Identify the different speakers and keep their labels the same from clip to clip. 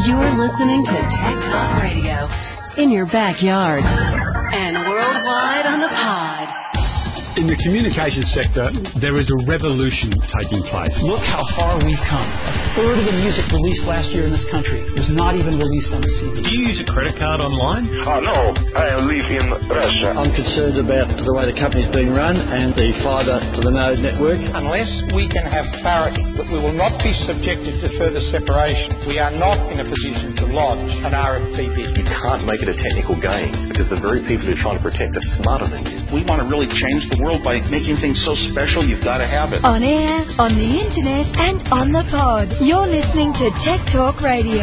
Speaker 1: You're listening to Tech Talk Radio in your backyard and worldwide on the pod.
Speaker 2: In the communications sector, there is a revolution taking place.
Speaker 3: Look how far we've come. A third of the music released last year in this country was not even released on a CD.
Speaker 4: Do you use a credit card online?
Speaker 5: No, I live in Russia.
Speaker 6: I'm concerned about the way the company's being run and the fibre to the node network.
Speaker 7: Unless we can have clarity that we will not be subjected to further separation, we are not in a position to lodge an RFP bid.
Speaker 8: You can't make it a technical game because the very people who are trying to protect are smarter than you.
Speaker 9: We want to really change the world by making things so special, you've got to have it.
Speaker 10: On air, on the internet, and on the pod. You're listening to Tech Talk Radio.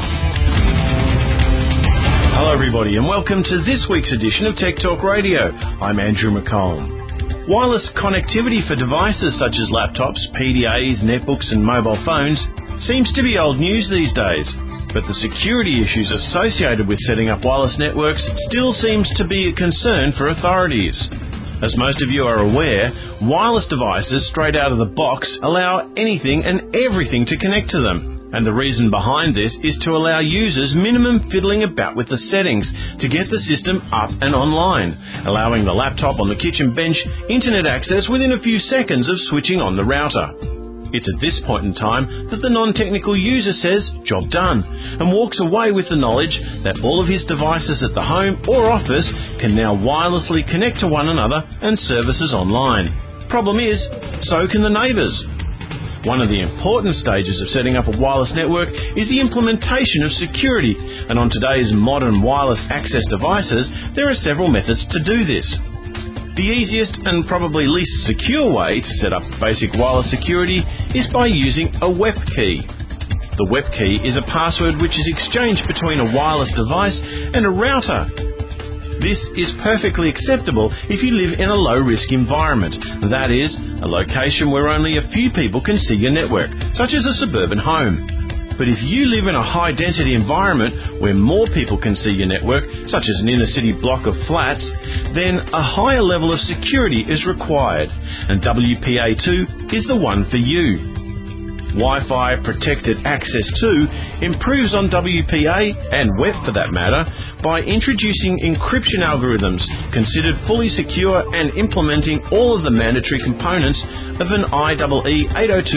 Speaker 4: Hello everybody and welcome to this week's edition of Tech Talk Radio. I'm Andrew McComb. Wireless connectivity for devices such as laptops, PDAs, netbooks and mobile phones seems to be old news these days. But the security issues associated with setting up wireless networks still seems to be a concern for authorities. As most of you are aware, wireless devices straight out of the box allow anything and everything to connect to them. And the reason behind this is to allow users minimum fiddling about with the settings to get the system up and online, allowing the laptop on the kitchen bench internet access within a few seconds of switching on the router. It's at this point in time that the non-technical user says, job done, and walks away with the knowledge that all of his devices at the home or office can now wirelessly connect to one another and services online. Problem is, so can the neighbours. One of the important stages of setting up a wireless network is the implementation of security, and on today's modern wireless access devices, there are several methods to do this. The easiest and probably least secure way to set up basic wireless security is by using a WEP key. The WEP key is a password which is exchanged between a wireless device and a router. This is perfectly acceptable if you live in a low-risk environment, that is, a location where only a few people can see your network, such as a suburban home. But if you live in a high-density environment where more people can see your network, such as an inner-city block of flats, then a higher level of security is required, and WPA2 is the one for you. Wi-Fi Protected Access 2 improves on WPA, and WEP for that matter, by introducing encryption algorithms considered fully secure and implementing all of the mandatory components of an IEEE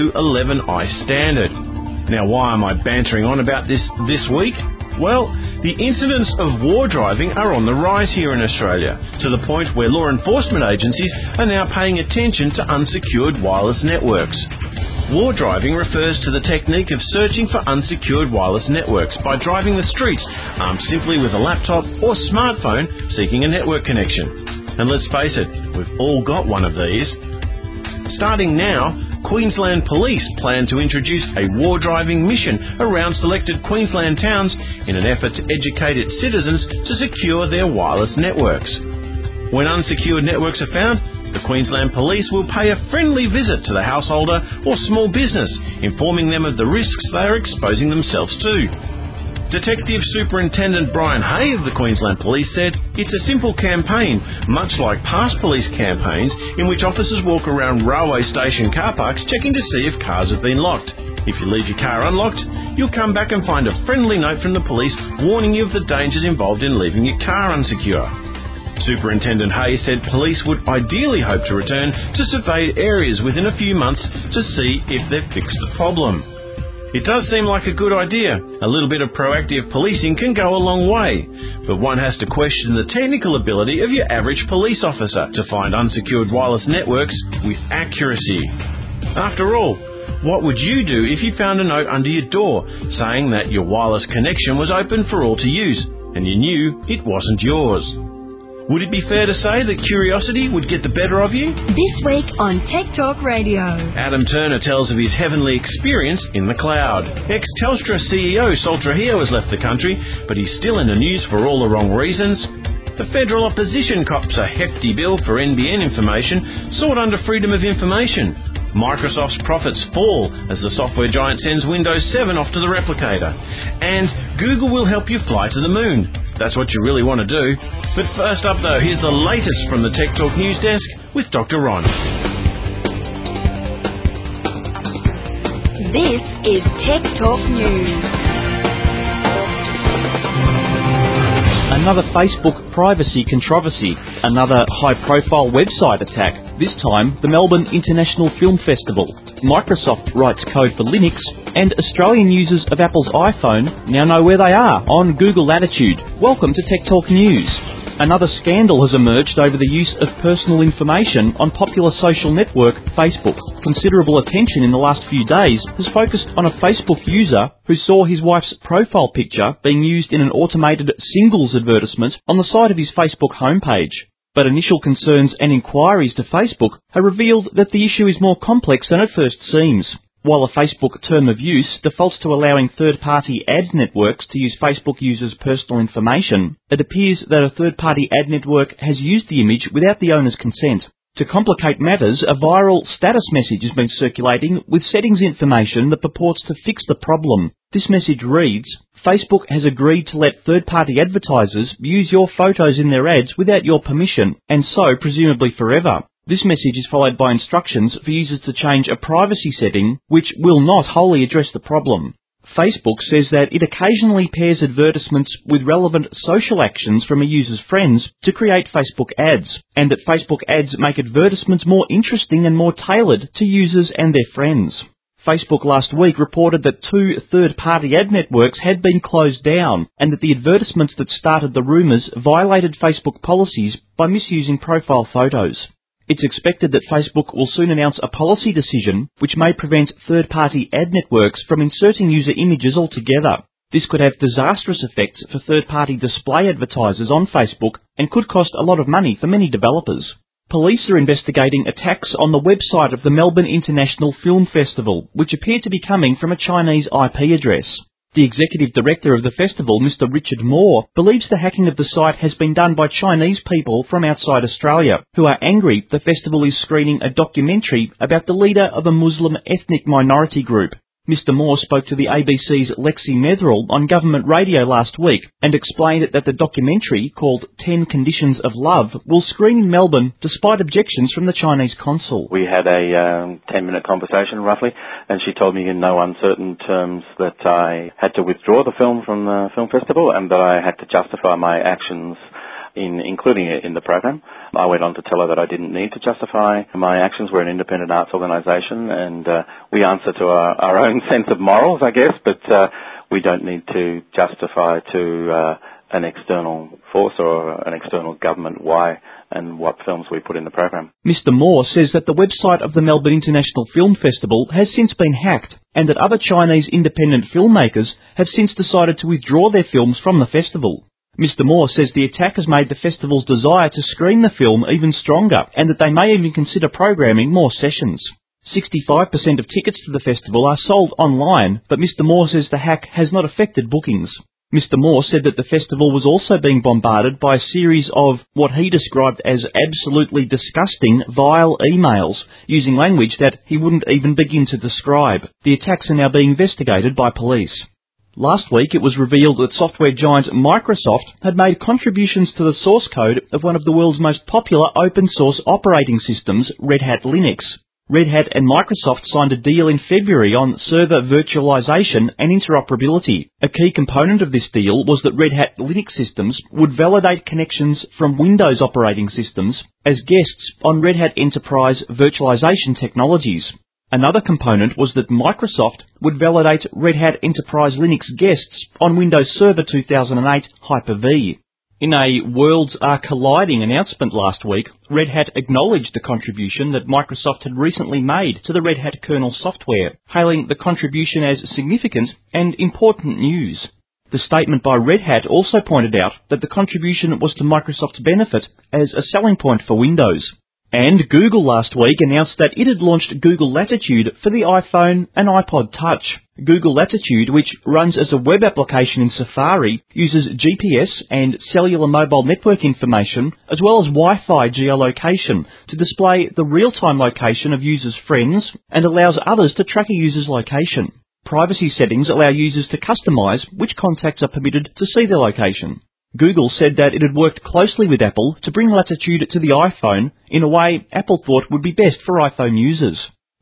Speaker 4: 802.11i standard. Now, why am I bantering on about this week? Well, the incidents of war driving are on the rise here in Australia, to the point where law enforcement agencies are now paying attention to unsecured wireless networks. War driving refers to the technique of searching for unsecured wireless networks by driving the streets, armed simply with a laptop or smartphone seeking a network connection. And let's face it, we've all got one of these. Starting now, Queensland Police plan to introduce a war driving mission around selected Queensland towns in an effort to educate its citizens to secure their wireless networks. When unsecured networks are found, the Queensland Police will pay a friendly visit to the householder or small business, informing them of the risks they are exposing themselves to. Detective Superintendent Brian Hay of the Queensland Police said it's a simple campaign, much like past police campaigns in which officers walk around railway station car parks checking to see if cars have been locked. If you leave your car unlocked, you'll come back and find a friendly note from the police warning you of the dangers involved in leaving your car unsecure. Superintendent Hay said police would ideally hope to return to surveyed areas within a few months to see if they've fixed the problem. It does seem like a good idea. A little bit of proactive policing can go a long way, but one has to question the technical ability of your average police officer to find unsecured wireless networks with accuracy. After all, what would you do if you found a note under your door saying that your wireless connection was open for all to use and you knew it wasn't yours? Would it be fair to say that curiosity would get the better of you?
Speaker 10: This week on Tech Talk Radio.
Speaker 4: Adam Turner tells of his heavenly experience in the cloud. Ex-Telstra CEO Sol Trujillo has left the country, but he's still in the news for all the wrong reasons. The federal opposition cops a hefty bill for NBN information sought under Freedom of Information. Microsoft's profits fall as the software giant sends Windows 7 off to the replicator. And Google will help you fly to the moon. That's what you really want to do. But first up, though, here's the latest from the Tech Talk News Desk with Dr. Ron.
Speaker 10: This is Tech Talk News.
Speaker 11: another Facebook privacy controversy, another high-profile website attack, this time the Melbourne International Film Festival. Microsoft writes code for Linux, and Australian users of Apple's iPhone now know where they are on Google Latitude. Welcome to Tech Talk News. Another scandal has emerged over the use of personal information on popular social network Facebook. Considerable attention in the last few days has focused on a Facebook user who saw his wife's profile picture being used in an automated singles advertisement on the side of his Facebook homepage. But initial concerns and inquiries to Facebook have revealed that the issue is more complex than it first seems. While a Facebook term of use defaults to allowing third-party ad networks to use Facebook users' personal information, it appears that a third-party ad network has used the image without the owner's consent. To complicate matters, a viral status message has been circulating with settings information that purports to fix the problem. This message reads, Facebook has agreed to let third-party advertisers use your photos in their ads without your permission, and so presumably forever. This message is followed by instructions for users to change a privacy setting, which will not wholly address the problem. Facebook says that it occasionally pairs advertisements with relevant social actions from a user's friends to create Facebook ads, and that Facebook ads make advertisements more interesting and more tailored to users and their friends. Facebook last week reported that 2 third-party ad networks had been closed down, and that the advertisements that started the rumours violated Facebook policies by misusing profile photos. It's expected that Facebook will soon announce a policy decision which may prevent third-party ad networks from inserting user images altogether. This could have disastrous effects for third-party display advertisers on Facebook and could cost a lot of money for many developers. Police are investigating attacks on the website of the Melbourne International Film Festival, which appear to be coming from a Chinese IP address. The executive director of the festival, Mr. Richard Moore, believes the hacking of the site has been done by Chinese people from outside Australia, who are angry the festival is screening a documentary about the leader of a Muslim ethnic minority group. Mr. Moore spoke to the ABC's Lexi Metherell on government radio last week and explained that the documentary, called 10 Conditions of Love, will screen in Melbourne despite objections from the Chinese consul.
Speaker 8: We had a 10-minute conversation, roughly, and she told me in no uncertain terms that I had to withdraw the film from the film festival and that I had to justify my actions in including it in the program. I went on to tell her that I didn't need to justify my actions. We're an independent arts organisation, and we answer to our own sense of morals, I guess, but we don't need to justify to an external force or an external government why and what films we put in the program.
Speaker 11: Mr. Moore says that the website of the Melbourne International Film Festival has since been hacked, and that other Chinese independent filmmakers have since decided to withdraw their films from the festival. Mr. Moore says the attack has made the festival's desire to screen the film even stronger, and that they may even consider programming more sessions. 65% of tickets to the festival are sold online, but Mr. Moore says the hack has not affected bookings. Mr. Moore said that the festival was also being bombarded by a series of what he described as absolutely disgusting, vile emails, using language that he wouldn't even begin to describe. The attacks are now being investigated by police. Last week it was revealed that software giant Microsoft had made contributions to the source code of one of the world's most popular open source operating systems, Red Hat Linux. Red Hat and Microsoft signed a deal in February on server virtualization and interoperability. A key component of this deal was that Red Hat Linux systems would validate connections from Windows operating systems as guests on Red Hat Enterprise virtualization technologies. Another component was that Microsoft would validate Red Hat Enterprise Linux guests on Windows Server 2008 Hyper-V. In a Worlds Are Colliding announcement last week, Red Hat acknowledged the contribution that Microsoft had recently made to the Red Hat kernel software, hailing the contribution as significant and important news. The statement by Red Hat also pointed out that the contribution was to Microsoft's benefit as a selling point for Windows. And Google last week announced that it had launched Google Latitude for the iPhone and iPod Touch. Google Latitude, which runs as a web application in Safari, uses GPS and cellular mobile network information, as well as Wi-Fi geolocation, to display the real-time location of users' friends and allows others to track a user's location. Privacy settings allow users to customize which contacts are permitted to see their location. Google said that it had worked closely with Apple to bring Latitude to the iPhone in a way Apple thought would be best for iPhone users.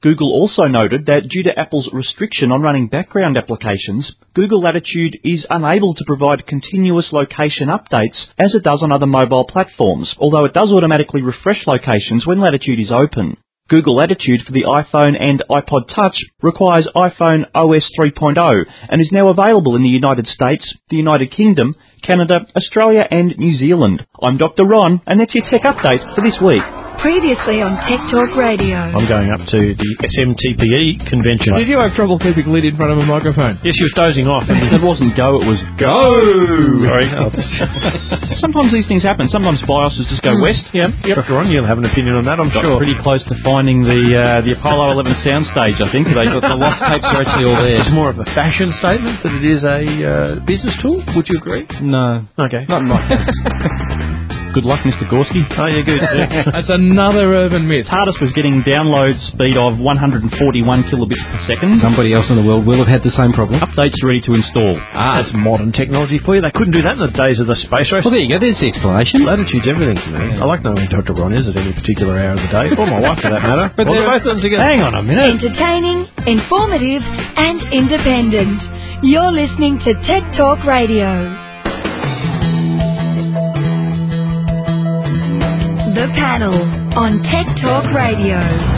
Speaker 11: Google also noted that due to Apple's restriction on running background applications, Google Latitude is unable to provide continuous location updates as it does on other mobile platforms, although it does automatically refresh locations when Latitude is open. Google Latitude for the iPhone and iPod Touch requires iPhone OS 3.0 and is now available in the United States, the United Kingdom, Canada, Australia and New Zealand. I'm Dr. Ron, and that's your tech update for this week.
Speaker 10: Previously on Tech Talk Radio.
Speaker 4: I'm going up to the SMTPE convention.
Speaker 12: Did you have trouble keeping Lyd in front of a microphone?
Speaker 4: Yes, she was dozing off. And
Speaker 11: it wasn't go, it was go.
Speaker 4: Sorry.
Speaker 11: Sometimes these things happen. Sometimes BIOSes just go west.
Speaker 4: Yep. Dr. Ron, you'll have an opinion on that, I'm
Speaker 11: Got
Speaker 4: sure.
Speaker 11: Pretty close to finding the Apollo 11 soundstage, I think. They got the lost tapes are actually all there.
Speaker 4: It's more of a fashion statement than it is a business tool. Would you agree?
Speaker 11: No.
Speaker 4: Okay.
Speaker 11: Not in my case. Good luck, Mr. Gorski.
Speaker 4: Oh, yeah, good. Yeah.
Speaker 12: That's another urban myth.
Speaker 11: TARDIS was getting download speed of 141 kilobits per second.
Speaker 13: Somebody else in the world will have had the same problem.
Speaker 11: Updates ready to install.
Speaker 4: That's modern technology for you. They couldn't do that in the days of the space race.
Speaker 13: Well, there you go. There's the explanation.
Speaker 4: Latitude's everything to me. I like knowing where Dr. Ron is at any particular hour of the day, or my wife for that matter.
Speaker 11: But they're both of them together.
Speaker 4: Hang on a minute.
Speaker 10: Entertaining, informative, and independent. You're listening to Tech Talk Radio. The Panel on Tech Talk Radio.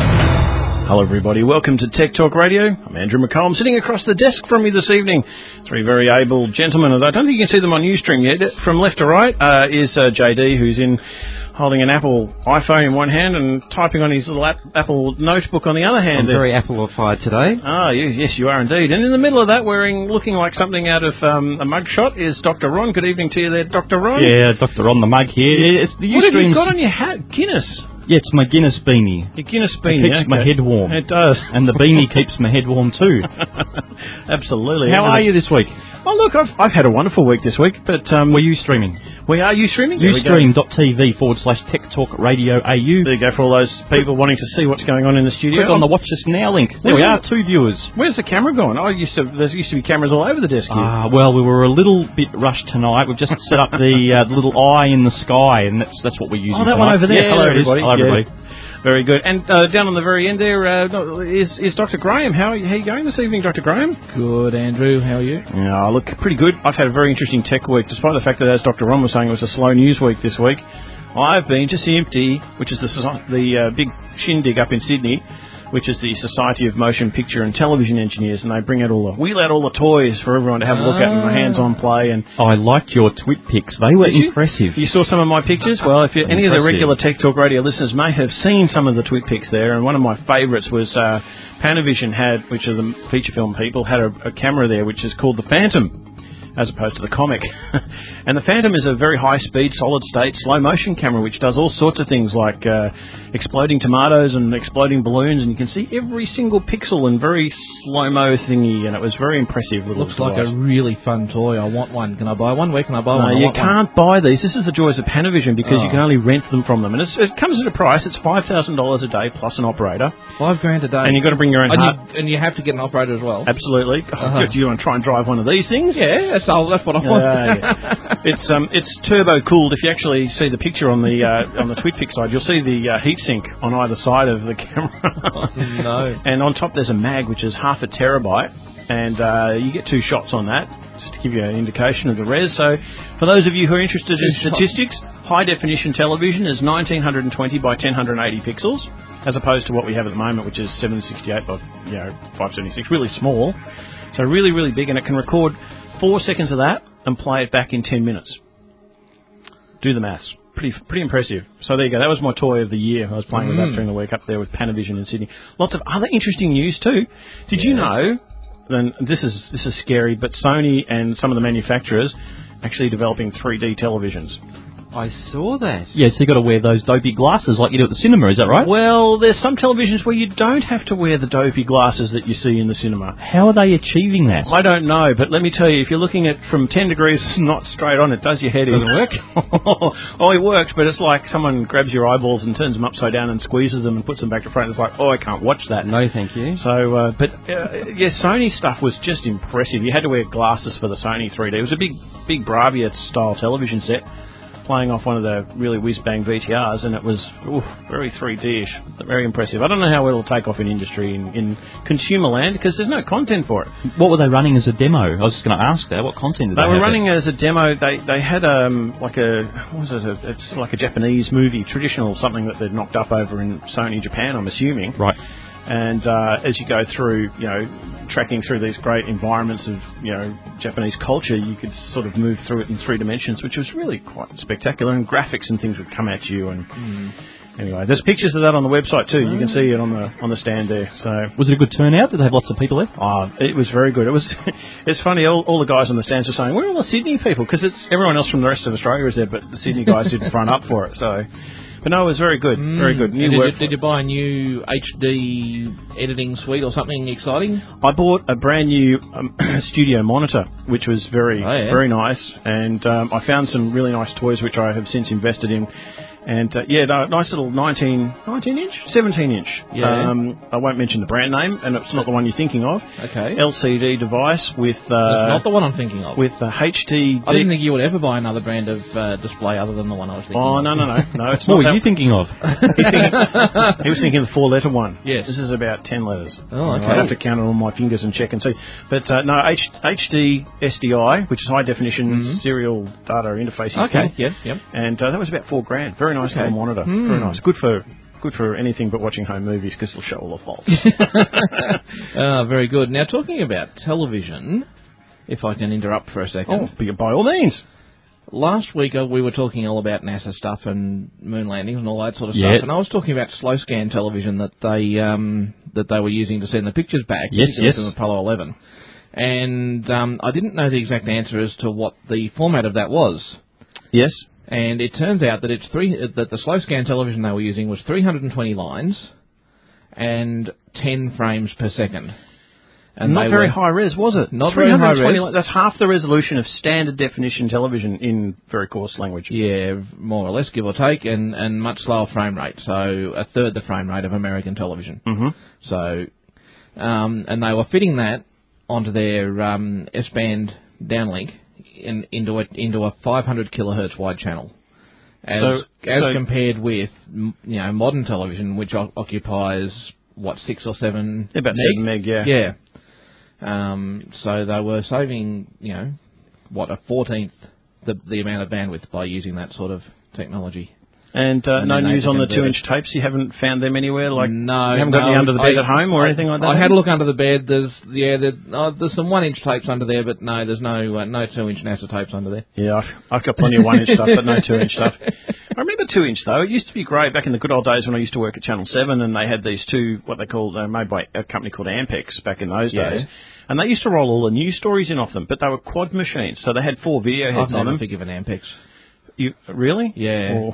Speaker 4: Hello everybody, welcome to Tech Talk Radio. I'm Andrew McCollum. Sitting across the desk from me this evening, three very able gentlemen. I don't think you can see them on Ustream yet. From left to right is JD, who's holding an Apple iPhone in one hand and typing on his little Apple notebook on the other hand.
Speaker 13: I'm very Apple-ified today.
Speaker 4: Ah, yes, you are indeed. And in the middle of that, looking like something out of a mugshot, is Dr. Ron. Good evening to you there, Dr. Ron.
Speaker 11: Yeah, Dr. Ron, the mug here. It's the
Speaker 4: what have you got on your hat? Guinness.
Speaker 11: Yeah, it's my Guinness beanie.
Speaker 4: Your Guinness beanie,
Speaker 11: It keeps my head warm.
Speaker 4: It does.
Speaker 11: And the beanie keeps my head warm too.
Speaker 4: Absolutely.
Speaker 11: How are you this week?
Speaker 4: Oh, look, I've had a wonderful week this week, but...
Speaker 11: were you streaming?
Speaker 4: We are you streaming?
Speaker 11: Ustream.tv/Tech Talk Radio AU.
Speaker 4: There you go, for all those people wanting to see what's going on in the studio.
Speaker 11: Click on the Watch Us Now link. There we are, 2 viewers.
Speaker 4: Where's the camera gone? There used to be cameras all over the desk here.
Speaker 11: Well, we were a little bit rushed tonight. We've just set up the little eye in the sky, and that's what we're using.
Speaker 4: Oh, that
Speaker 11: tonight.
Speaker 4: one over there.
Speaker 11: Yeah,
Speaker 4: Hello, everybody.
Speaker 11: Hello, everybody.
Speaker 4: Yeah. Very good. And down on the very end there is Dr. Graham. How are you going this evening, Dr. Graham?
Speaker 12: Good, Andrew. How are you?
Speaker 4: Yeah, look, pretty good. I've had a very interesting tech week, despite the fact that, as Dr. Ron was saying, it was a slow news week this week. I've been to CMT, which is the big shindig up in Sydney, which is the Society of Motion Picture and Television Engineers, and they wheel out all the toys for everyone to have a look at and hands-on play. And
Speaker 11: I liked your twit pics. They were impressive.
Speaker 4: You saw some of my pictures? Well, if any of the regular Tech Talk Radio listeners may have seen some of the twit pics there, and one of my favourites was Panavision which are the feature film people, had a camera there which is called the Phantom, as opposed to the comic. And the Phantom is a very high-speed, solid-state, slow-motion camera which does all sorts of things like exploding tomatoes and exploding balloons, and you can see every single pixel and very slow-mo thingy, and it was very impressive.
Speaker 12: Looks like a really fun toy. I want one. Can I buy one? Where can I buy one?
Speaker 4: No, you can't buy these. This is the joys of Panavision, because you can only rent them from them. And it comes at a price. It's $5,000 a day plus an operator.
Speaker 12: $5,000 a day.
Speaker 4: And you've got to bring your own
Speaker 12: and you have to get an operator as well.
Speaker 4: Absolutely. Do you want to try and drive one of these things?
Speaker 12: Yeah, that's what I want.
Speaker 4: Yeah. It's turbo cooled. If you actually see the picture on the TwitPic side, you'll see the heatsink on either side of the camera.
Speaker 12: No.
Speaker 4: And on top there's a mag which is half a terabyte, and you get 2 shots on that, just to give you an indication of the res. So for those of you who are interested in statistics, high definition television is 1920 by 1080 pixels, as opposed to what we have at the moment, which is 768 by 576, really small. So really, really big, and it can record 4 seconds of that and play it back in 10 minutes. Do the maths. Pretty impressive. So there you go. That was my toy of the year. I was playing with that during the week up there with Panavision in Sydney. Lots of other interesting news too. Did you know? Then this is scary, but Sony and some of the manufacturers actually developing 3D televisions.
Speaker 13: I saw that.
Speaker 11: Yeah, so you've got to wear those dopey glasses like you do at the cinema, is that right?
Speaker 4: Well, there's some televisions where you don't have to wear the dopey glasses that you see in the cinema.
Speaker 11: How are they achieving that?
Speaker 4: I don't know, but let me tell you, if you're looking at from 10 degrees not straight on, it does your head in.
Speaker 13: Does it work?
Speaker 4: Oh, it works, but it's like someone grabs your eyeballs and turns them upside down and squeezes them and puts them back to front. It's like, I can't watch that.
Speaker 13: No, thank you.
Speaker 4: So, Sony stuff was just impressive. You had to wear glasses for the Sony 3D. It was a big Bravia style television set. playing off one of the really whiz-bang VTRs, and it was very 3D-ish, very impressive. I don't know how it'll take off in industry, in consumer land, because there's no content for it.
Speaker 11: What were they running as a demo? I was just going to ask that. What content did they have?
Speaker 4: They were running as a demo. They had it's like a Japanese movie, traditional, something that they'd knocked up over in Sony Japan, I'm assuming.
Speaker 11: Right.
Speaker 4: And as you go through, tracking through these great environments of, Japanese culture, you could sort of move through it in 3 dimensions, which was really quite spectacular. And graphics and things would come at you. And anyway, there's pictures of that on the website too. You can see it on the stand there. So
Speaker 11: was it a good turnout? Did they have lots of people there?
Speaker 4: Oh, it was very good. It's funny. All the guys on the stands were saying, "Where are all the Sydney people?" Because everyone else from the rest of Australia is there, but the Sydney guys did front up for it. So. But no, it was very good, very good.
Speaker 12: Did you buy a new HD editing suite or something exciting?
Speaker 4: I bought a brand new studio monitor, which was very nice, and I found some really nice toys which I have since invested in. And, nice little 17-inch?
Speaker 12: Yeah.
Speaker 4: I won't mention the brand name, and it's not the one you're thinking of.
Speaker 12: Okay.
Speaker 4: LCD device with...
Speaker 12: It's not the one I'm thinking of.
Speaker 4: With HD...
Speaker 12: I didn't think you would ever buy another brand of display other than the one I was thinking of.
Speaker 4: Oh, no, it's not.
Speaker 11: What were you thinking of?
Speaker 4: He was thinking the 4-letter one.
Speaker 12: Yes.
Speaker 4: This is about 10 letters.
Speaker 12: Oh, okay.
Speaker 4: I'd have to count it on my fingers and check and see. But, HD SDI, which is high-definition serial data interfacing.
Speaker 12: Okay, yep.
Speaker 4: And that was about $4,000. Very nice little monitor. Very nice. Good for anything but watching home movies, because it'll show all the faults.
Speaker 12: Very good. Now, talking about television, if I can interrupt for a second.
Speaker 4: Oh, by all means.
Speaker 12: Last week we were talking all about NASA stuff and moon landings and all that sort of stuff, and I was talking about slow scan television that they were using to send the pictures back.
Speaker 11: Yes.
Speaker 12: From Apollo 11. And I didn't know the exact answer as to what the format of that was.
Speaker 4: Yes.
Speaker 12: And it turns out that that the slow scan television they were using was 320 lines and 10 frames per second.
Speaker 4: And not very high res, was it?
Speaker 12: Not very high res.
Speaker 4: That's half the resolution of standard definition television in very coarse language.
Speaker 12: Yeah, more or less, give or take, and much slower frame rate. So a third the frame rate of American television.
Speaker 4: Mm-hmm.
Speaker 12: So, and they were fitting that onto their S-band downlink into a 500 kilohertz wide channel, as compared with modern television, which occupies 6 or 7
Speaker 4: about
Speaker 12: meg?
Speaker 4: 7 meg, yeah.
Speaker 12: Yeah. So they were saving a 14th the amount of bandwidth by using that sort of technology.
Speaker 4: And no news on the 2-inch tapes? You haven't found them anywhere? No. You haven't got any under the bed at home or anything like that?
Speaker 12: I had a look under the bed. There's some 1-inch tapes under there, but no, there's no 2-inch NASA tapes under there.
Speaker 4: Yeah, I've got plenty of 1-inch stuff, but no 2-inch stuff. I remember 2-inch though. It used to be great back in the good old days when I used to work at Channel 7, and they had these two, what they called, made by a company called Ampex back in those days. And they used to roll all the news stories in off them, but they were quad machines, so they had 4 video heads on them.
Speaker 12: I've never forgiven Ampex.
Speaker 4: You really?
Speaker 12: Yeah.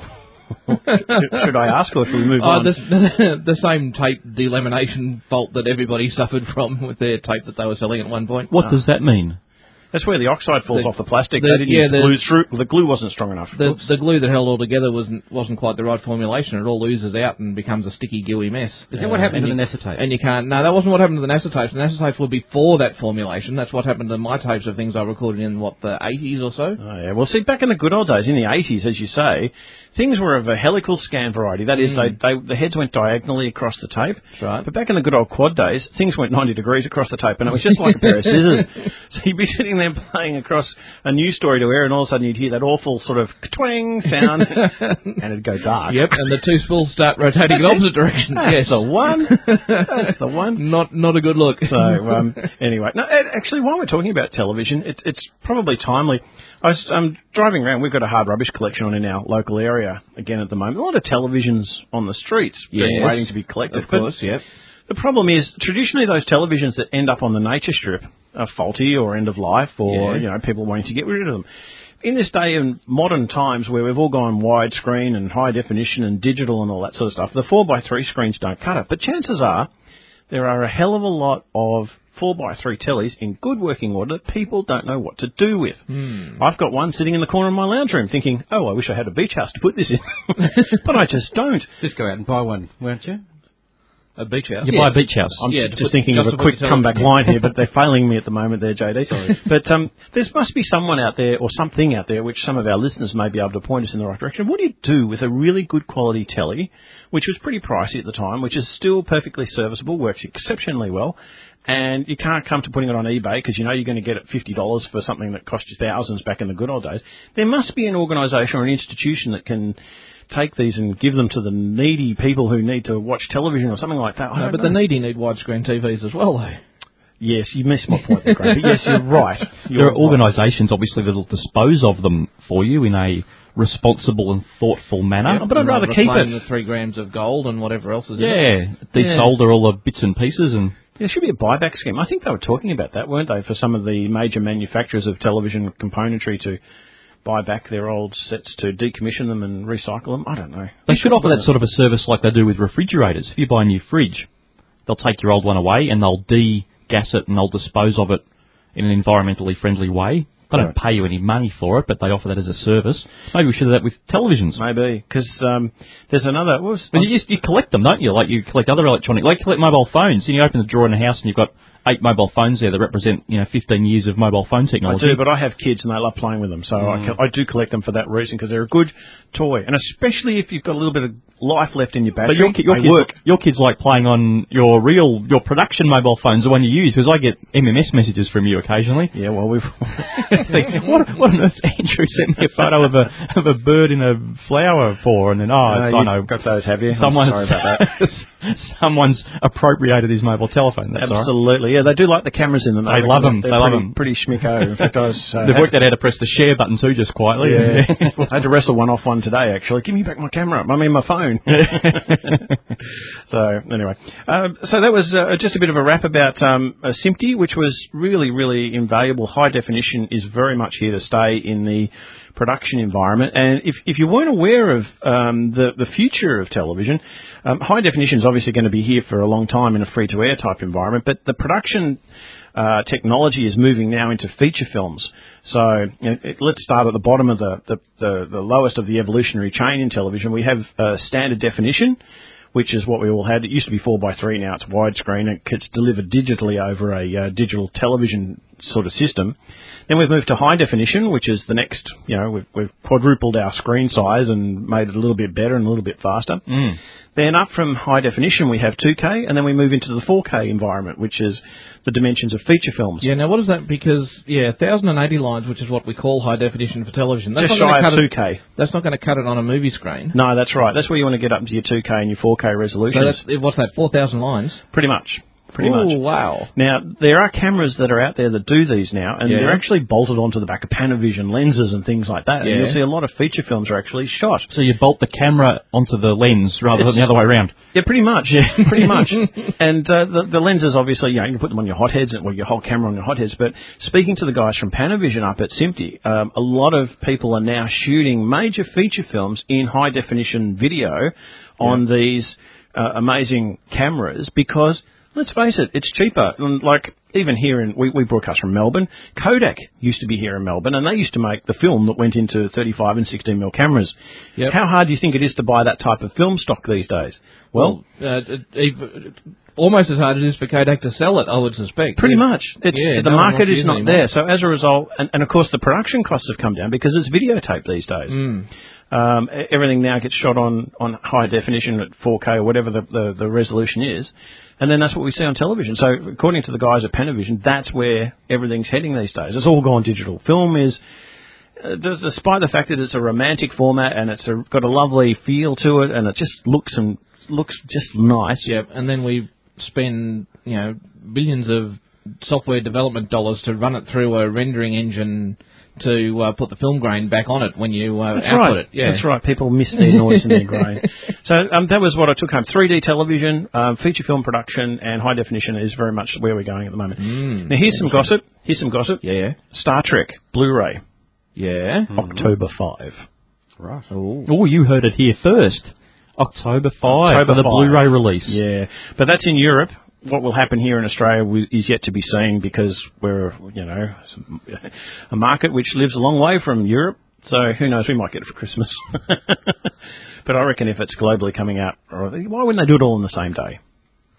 Speaker 4: Should I ask, or should we move on?
Speaker 12: The same tape delamination fault that everybody suffered from with their tape that they were selling at one point.
Speaker 11: What does that mean?
Speaker 4: That's where the oxide falls off the plastic. They didn't use glue through. The glue wasn't strong enough.
Speaker 12: The glue that held all together wasn't quite the right formulation. It all oozes out and becomes a sticky, gooey mess.
Speaker 13: Is that what happened to the NASA tapes?
Speaker 12: And you can't. No, that wasn't what happened to the NASA tapes. The NASA tapes were before that formulation. That's what happened to my tapes of things I recorded in the 80s or so.
Speaker 4: Oh yeah. Well, see, back in the good old days, in the 80s, as you say, things were of a helical scan variety. That is, the heads went diagonally across the tape.
Speaker 12: That's right.
Speaker 4: But back in the good old quad days, things went 90 degrees across the tape, and it was just like a pair of scissors. So you'd be sitting there playing across a news story to air, and all of a sudden you'd hear that awful sort of twang sound, and it'd go dark.
Speaker 12: Yep, and the two spools start rotating in opposite directions.
Speaker 4: That's the one. That's the one.
Speaker 12: Not a good look.
Speaker 4: So anyway, no, actually, while we're talking about television, it's probably timely. I'm driving around. We've got a hard rubbish collection on in our local area again at the moment. A lot of televisions on the streets waiting to be collected.
Speaker 12: Of course, yep.
Speaker 4: The problem is, traditionally those televisions that end up on the nature strip are faulty or end of life, or people wanting to get rid of them. In this day in modern times where we've all gone widescreen and high definition and digital and all that sort of stuff, the 4x3 screens don't cut it. But chances are there are a hell of a lot of 4x3 tellies in good working order that people don't know what to do with. I've got one sitting in the corner of my lounge room thinking, I wish I had a beach house to put this in. But I just don't.
Speaker 13: Just go out and buy one, won't you?
Speaker 12: A beach house?
Speaker 11: You buy a beach house.
Speaker 4: I'm just thinking of a quick comeback line here, but they're failing me at the moment there, JD. Sorry. But there must be someone out there or something out there which some of our listeners may be able to point us in the right direction. What do you do with a really good quality telly, which was pretty pricey at the time, which is still perfectly serviceable, works exceptionally well, and you can't come to putting it on eBay because you know you're going to get it $50 for something that cost you thousands back in the good old days? There must be an organisation or an institution that can take these and give them to the needy people who need to watch television or something like that.
Speaker 12: But the needy need widescreen TVs as well, though.
Speaker 4: Yes, you missed my point there, Graham. But yes, you're right.
Speaker 11: There are organisations, obviously, that will dispose of them for you in a responsible and thoughtful manner.
Speaker 4: Yeah, but I'd rather keep it.
Speaker 12: The 3 grams of gold and whatever else is in
Speaker 11: it. Desolder all the bits and pieces. And
Speaker 4: there should be a buyback scheme. I think they were talking about that, weren't they, for some of the major manufacturers of television componentry to buy back their old sets to decommission them and recycle them. I don't know.
Speaker 11: They should offer that sort of a service like they do with refrigerators. If you buy a new fridge, they'll take your old one away and they'll de-gas it and they'll dispose of it in an environmentally friendly way. They don't pay you any money for it, but they offer that as a service. Maybe we should do that with televisions.
Speaker 4: Maybe, because there's another...
Speaker 11: But you collect them, don't you? Like you collect other electronic... Like you collect mobile phones, and you open the drawer in the house and you've got 8 mobile phones there that represent, 15 years of mobile phone technology.
Speaker 4: I do, but I have kids and they love playing with them, so I do collect them for that reason, because they're a good toy, and especially if you've got a little bit of life left in your battery.
Speaker 11: But your kids like playing on your production mobile phones, the one you use, because I get MMS messages from you occasionally.
Speaker 4: Yeah, well, we've...
Speaker 11: what on earth? Andrew sent me a photo of a bird in a flower for, and then, I know.
Speaker 4: Got those, have you?
Speaker 11: Sorry
Speaker 4: about that.
Speaker 11: Someone's appropriated his mobile telephone. That's
Speaker 4: absolutely. Yeah, they do like the cameras in them.
Speaker 11: They love them.
Speaker 4: They love them. Pretty schmicko. In fact,
Speaker 11: they've worked out how to press the share button too, just quietly.
Speaker 4: Yeah. I had to wrestle one off one today, actually. Give me back my camera. I mean, my phone. So, anyway. So that was just a bit of a wrap about SMPTE, which was really, really invaluable. High definition is very much here to stay in the production environment. And if you weren't aware of the future of television, high definition is obviously going to be here for a long time in a free-to-air type environment, but the production technology is moving now into feature films. So let's start at the bottom of the lowest of the evolutionary chain in television. We have standard definition, which is what we all had. It used to be 4:3, now it's widescreen. It's delivered digitally over a digital television sort of system. Then we've moved to high definition, which is the next, we've quadrupled our screen size and made it a little bit better and a little bit faster. Then up from high definition, we have 2K, and then we move into the 4K environment, which is the dimensions of feature films.
Speaker 12: Yeah, now what is that? Because, 1080 lines, which is what we call high definition for television.
Speaker 4: That's just shy of 2K.
Speaker 12: That's not going to cut it on a movie screen.
Speaker 4: No, that's right. That's where you want to get up into your 2K and your 4K resolutions.
Speaker 12: So what's that, 4,000 lines?
Speaker 4: Pretty much. Pretty much.
Speaker 12: Wow.
Speaker 4: Now, there are cameras that are out there that do these now, and they're actually bolted onto the back of Panavision lenses and things like that. Yeah. And you'll see a lot of feature films are actually shot.
Speaker 11: So you bolt the camera onto the lens rather than the other way around?
Speaker 4: Yeah, pretty much. Yeah, pretty much. And the lenses, obviously, you can put them on your hotheads, or your whole camera on your hotheads. But speaking to the guys from Panavision up at SMPTE, a lot of people are now shooting major feature films in high-definition video on these amazing cameras because... Let's face it, it's cheaper. And like, even here we broadcast from Melbourne. Kodak used to be here in Melbourne, and they used to make the film that went into 35 and 16mm cameras. Yep. How hard do you think it is to buy that type of film stock these days? Well,
Speaker 12: almost as hard as it is for Kodak to sell it, I would suspect.
Speaker 4: Pretty much. The market is not there. So as a result, and of course the production costs have come down because it's videotape these days. Everything now gets shot on high definition at 4K or whatever the resolution is. And then that's what we see on television. So according to the guys at Panavision, that's where everything's heading these days. It's all gone digital. Film is, despite the fact that it's a romantic format and it's got a lovely feel to it and it just looks just nice.
Speaker 12: Yeah, and then we spend, billions of software development dollars to run it through a rendering engine to put the film grain back on it when you output it. Yeah.
Speaker 4: That's right. People miss their noise and their grain. So that was what I took home. 3D television, feature film production, and high definition is very much where we're going at the moment. Now, here's some gossip.
Speaker 12: Yeah.
Speaker 4: Star Trek, Blu-ray.
Speaker 12: Yeah.
Speaker 4: October 5.
Speaker 12: Right.
Speaker 11: Oh, you heard it here first. October 5 for the Blu-ray release.
Speaker 4: Yeah. But that's in Europe. What will happen here in Australia is yet to be seen because we're, a market which lives a long way from Europe. So who knows, we might get it for Christmas. But I reckon if it's globally coming out, why wouldn't they do it all on the same day?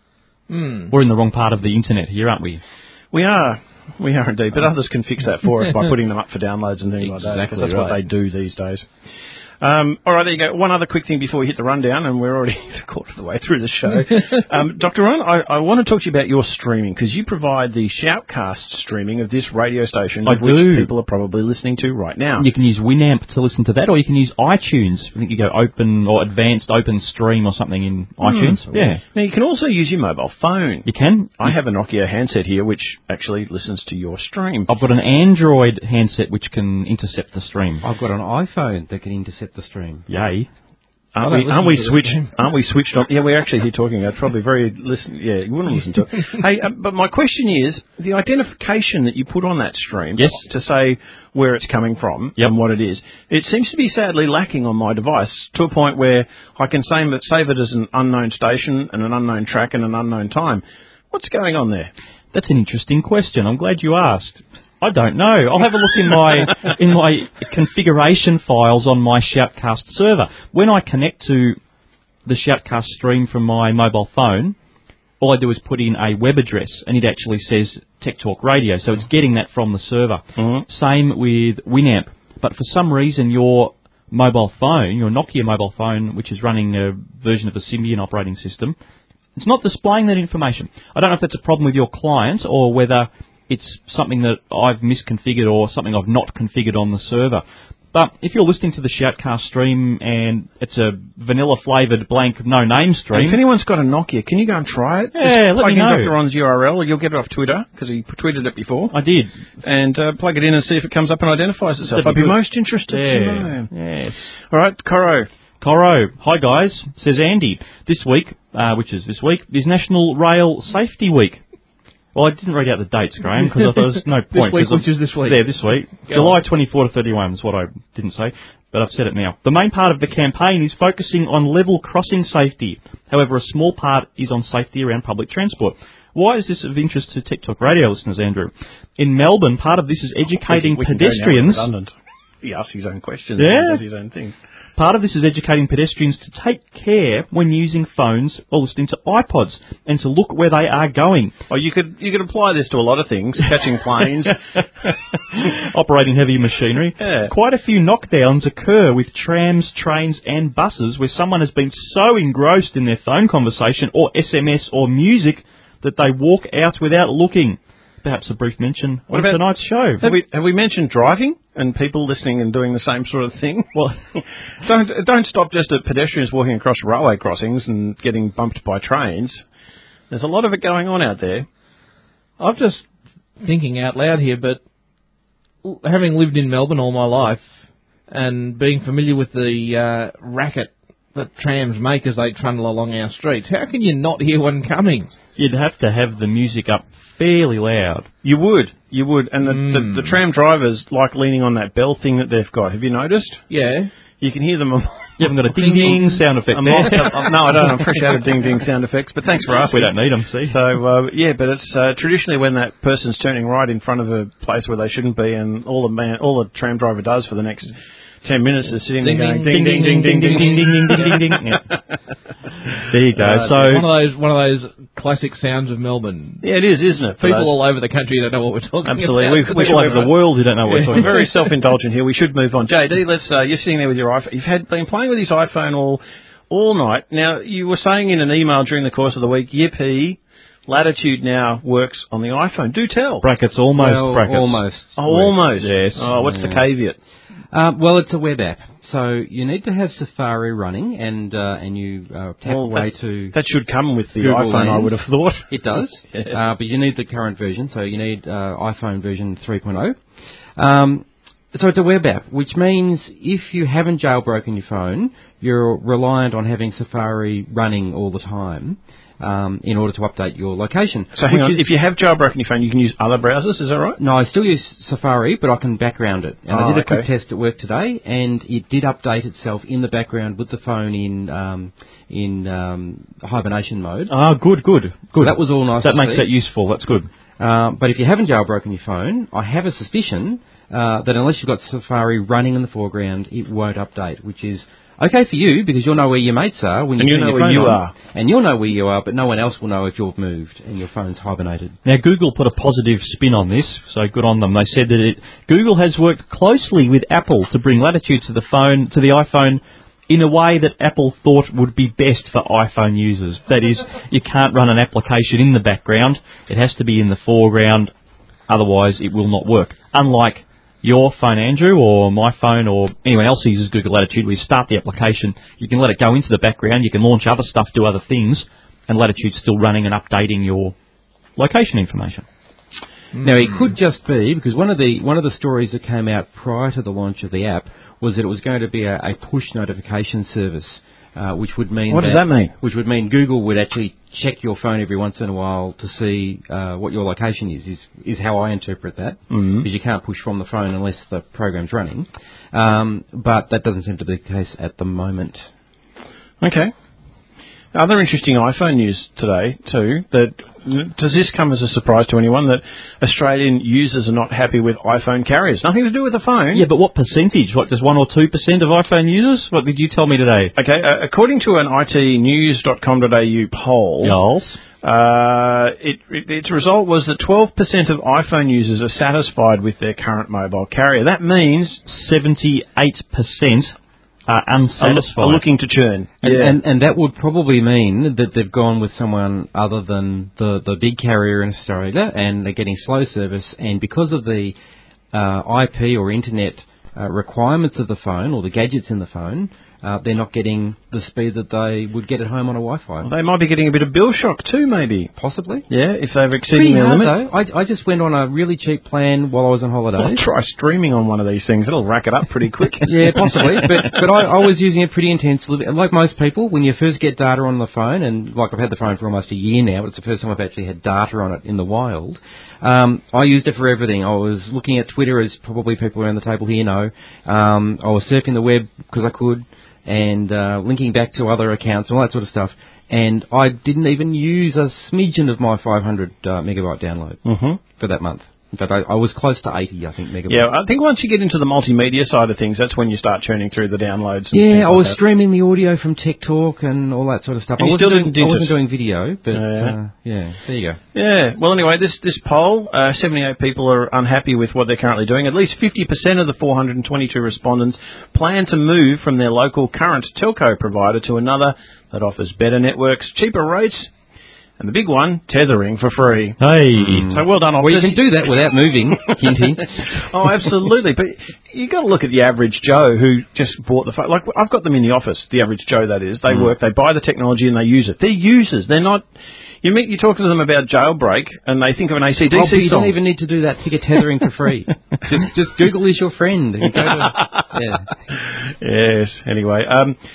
Speaker 11: We're in the wrong part of the internet here, aren't we?
Speaker 4: We are indeed, but others can fix that for us by putting them up for downloads and things like that, because that's what they do these days. All right, there you go. One other quick thing before we hit the rundown, and we're already a quarter of the way through the show. Dr. Ryan, I want to talk to you about your streaming, because you provide the Shoutcast streaming of this radio station, which people are probably listening to right now.
Speaker 11: You can use Winamp to listen to that, or you can use iTunes. I think you go Open or Advanced Open Stream or something in iTunes. Yeah.
Speaker 4: Now, you can also use your mobile phone.
Speaker 11: You can.
Speaker 4: I have a Nokia handset here, which actually listens to your stream.
Speaker 11: I've got an Android handset which can intercept the stream.
Speaker 13: I've got an iPhone that can intercept the stream.
Speaker 11: Yay.
Speaker 4: Aren't we switched on? Yeah, we're actually here talking about probably you wouldn't listen to it. Hey, but my question is, the identification that you put on that stream to say where it's coming from and what it is, it seems to be sadly lacking on my device to a point where I can save it as an unknown station and an unknown track and an unknown time. What's going on there?
Speaker 11: That's an interesting question. I'm glad you asked. I don't know. I'll have a look in my configuration files on my Shoutcast server. When I connect to the Shoutcast stream from my mobile phone, all I do is put in a web address, and it actually says Tech Talk Radio, so it's getting that from the server. Same with Winamp, but for some reason your mobile phone, your Nokia mobile phone, which is running a version of the Symbian operating system, it's not displaying that information. I don't know if that's a problem with your clients or whether it's something that I've misconfigured or something I've not configured on the server. But if you're listening to the Shoutcast stream and it's a vanilla-flavoured blank no-name stream...
Speaker 4: If anyone's got a Nokia, can you go and try it?
Speaker 11: Yeah, let me know.
Speaker 4: Plug in Dr. Ron's URL, you'll get it off Twitter, because he tweeted it before.
Speaker 11: I did.
Speaker 4: And plug it in and see if it comes up and identifies itself. I'd be most interested to know.
Speaker 11: Yes.
Speaker 4: All right, Coro.
Speaker 11: Hi guys, says Andy. This week, is National Rail Safety Week. Well, I didn't read out the dates, Graham, because I thought there was no point.
Speaker 12: Which is this week?
Speaker 11: Yeah, this week. July 24 to 31 is what I didn't say, but I've said it now. The main part of the campaign is focusing on level crossing safety. However, a small part is on safety around public transport. Why is this of interest to Tech Talk Radio listeners, Andrew? In Melbourne, part of this is educating pedestrians...
Speaker 4: He asks his own questions and does his own things.
Speaker 11: Part of this is educating pedestrians to take care when using phones or listening to iPods and to look where they are going.
Speaker 4: Oh, you could apply this to a lot of things, catching planes,
Speaker 11: operating heavy machinery.
Speaker 4: Yeah.
Speaker 11: Quite a few knockdowns occur with trams, trains and buses where someone has been so engrossed in their phone conversation or SMS or music that they walk out without looking. Perhaps a brief mention on tonight's show.
Speaker 4: Have we mentioned driving and people listening and doing the same sort of thing?
Speaker 11: Well,
Speaker 4: don't stop just at pedestrians walking across railway crossings and getting bumped by trains. There's a lot of it going on out there.
Speaker 12: I'm just thinking out loud here, but having lived in Melbourne all my life and being familiar with the racket that trams make as they trundle along our streets, how can you not hear one coming?
Speaker 11: You'd have to have the music up fairly loud.
Speaker 4: You would. And the tram drivers like leaning on that bell thing that they've got. Have you noticed?
Speaker 12: Yeah.
Speaker 4: You can hear them.
Speaker 11: You haven't got a ding-ding sound effect there.
Speaker 4: No, I don't. I'm fresh out of ding-ding sound effects, but thanks for asking.
Speaker 11: We don't need them, see?
Speaker 4: So, but it's traditionally when that person's turning right in front of a place where they shouldn't be, and all the tram driver does for the next 10 minutes is sitting there going ding, ding, ding, ding, ding, ding, ding, ding, ding, ding, ding.
Speaker 11: There you go. So
Speaker 12: one of those classic sounds of Melbourne.
Speaker 4: Yeah, it is, isn't it?
Speaker 12: People all over the country don't know what we're talking about.
Speaker 11: Absolutely. People all over the world who don't know what we're talking about.
Speaker 4: We're very self-indulgent here. We should move on. JD, you're sitting there with your iPhone. You've been playing with his iPhone all night. Now, you were saying in an email during the course of the week, yippee, Latitude now works on the iPhone. Do tell.
Speaker 11: Brackets, almost brackets.
Speaker 13: Almost.
Speaker 4: Oh, almost.
Speaker 11: Yes.
Speaker 4: Oh, what's the caveat?
Speaker 13: Well, it's a web app, so you need to have Safari running, and you tap away to...
Speaker 4: That should come with the
Speaker 13: Google
Speaker 4: iPhone,
Speaker 13: Lens.
Speaker 4: I would have thought.
Speaker 13: It does, but you need the current version, so you need iPhone version 3.0. So it's a web app, which means if you haven't jailbroken your phone, you're reliant on having Safari running all the time. In order to update your location.
Speaker 4: So hang on, if you have jailbroken your phone, you can use other browsers, is that right?
Speaker 13: No, I still use Safari, but I can background it. And I did a quick test at work today, and it did update itself in the background with the phone in hibernation mode.
Speaker 11: Ah, good.
Speaker 13: So that was all nice.
Speaker 11: That makes that useful. That's good.
Speaker 13: But if you haven't jailbroken your phone, I have a suspicion that unless you've got Safari running in the foreground, it won't update, which is Okay for you, because you'll know where your mates are when you turn your phone on. And you know where you are. And you'll know where you are, but no one else will know if you've moved and your phone's hibernated.
Speaker 11: Now, Google put a positive spin on this, so good on them. They said that Google has worked closely with Apple to bring latitude to the iPhone, in a way that Apple thought would be best for iPhone users. That is, you can't run an application in the background. It has to be in the foreground. Otherwise, it will not work. Unlike your phone, Andrew, or my phone, or anyone else who uses Google Latitude, where you start the application, you can let it go into the background, you can launch other stuff, do other things, and Latitude's still running and updating your location information.
Speaker 13: Now, it could just be, because one of the stories that came out prior to the launch of the app was that it was going to be a push notification service, which would mean...
Speaker 4: What does that mean?
Speaker 13: Which would mean Google would actually check your phone every once in a while to see what your location is how I interpret that, because you can't push from the phone unless the program's running. But that doesn't seem to be the case at the moment.
Speaker 4: Okay. Other interesting iPhone news today, too, does this come as a surprise to anyone, that Australian users are not happy with iPhone carriers? Nothing to do with the phone.
Speaker 11: Yeah, but what percentage? What, just 1 or 2% of iPhone users? What did you tell me today?
Speaker 4: Okay, according to an itnews.com.au poll,
Speaker 11: yes.
Speaker 4: Its result was that 12% of iPhone users are satisfied with their current mobile carrier. That means
Speaker 11: 78% are unsatisfied.
Speaker 4: Are looking to churn.
Speaker 13: And that would probably mean that they've gone with someone other than the big carrier in Australia, and they're getting slow service, and because of the IP or internet requirements of the phone, or the gadgets in the phone, they're not getting the speed that they would get at home on a Wi-Fi.
Speaker 4: Well, they might be getting a bit of bill shock too, maybe.
Speaker 13: Possibly.
Speaker 4: Yeah, if they've exceeded their limit.
Speaker 13: Though. I just went on a really cheap plan while I was on holidays.
Speaker 4: Well, try streaming on one of these things. It'll rack it up pretty quick.
Speaker 13: Yeah, possibly. But I was using it pretty intensely. Like most people, when you first get data on the phone, and like I've had the phone for almost a year now, but it's the first time I've actually had data on it in the wild, I used it for everything. I was looking at Twitter, as probably people around the table here know. I was surfing the web because I could, and linking back to other accounts and all that sort of stuff. And I didn't even use a smidgen of my 500 megabyte download for that month. In fact, I was close to 80, I think, megabytes.
Speaker 4: Yeah, I think once you get into the multimedia side of things, that's when you start churning through the downloads. And
Speaker 13: yeah, I was streaming the audio from Tech Talk and all that sort of stuff.
Speaker 4: I wasn't
Speaker 13: doing video, but yeah, there you go.
Speaker 4: Yeah, well, anyway, this poll, 78 people are unhappy with what they're currently doing. At least 50% of the 422 respondents plan to move from their local current telco provider to another that offers better networks, cheaper rates, and the big one, tethering for free.
Speaker 11: Hey.
Speaker 4: So well done.
Speaker 13: Well, you can do that without moving, hint, hint.
Speaker 4: Oh, absolutely. But you got to look at the average Joe who just bought the phone. Like, I've got them in the office, the average Joe, that is. They work, they buy the technology and they use it. They're users. They're not... You talk to them about Jailbreak, and they think of an AC/DC song.
Speaker 13: You don't even need to do that to get tethering for free. just Google is your friend. And go to,
Speaker 4: Yes. Anyway,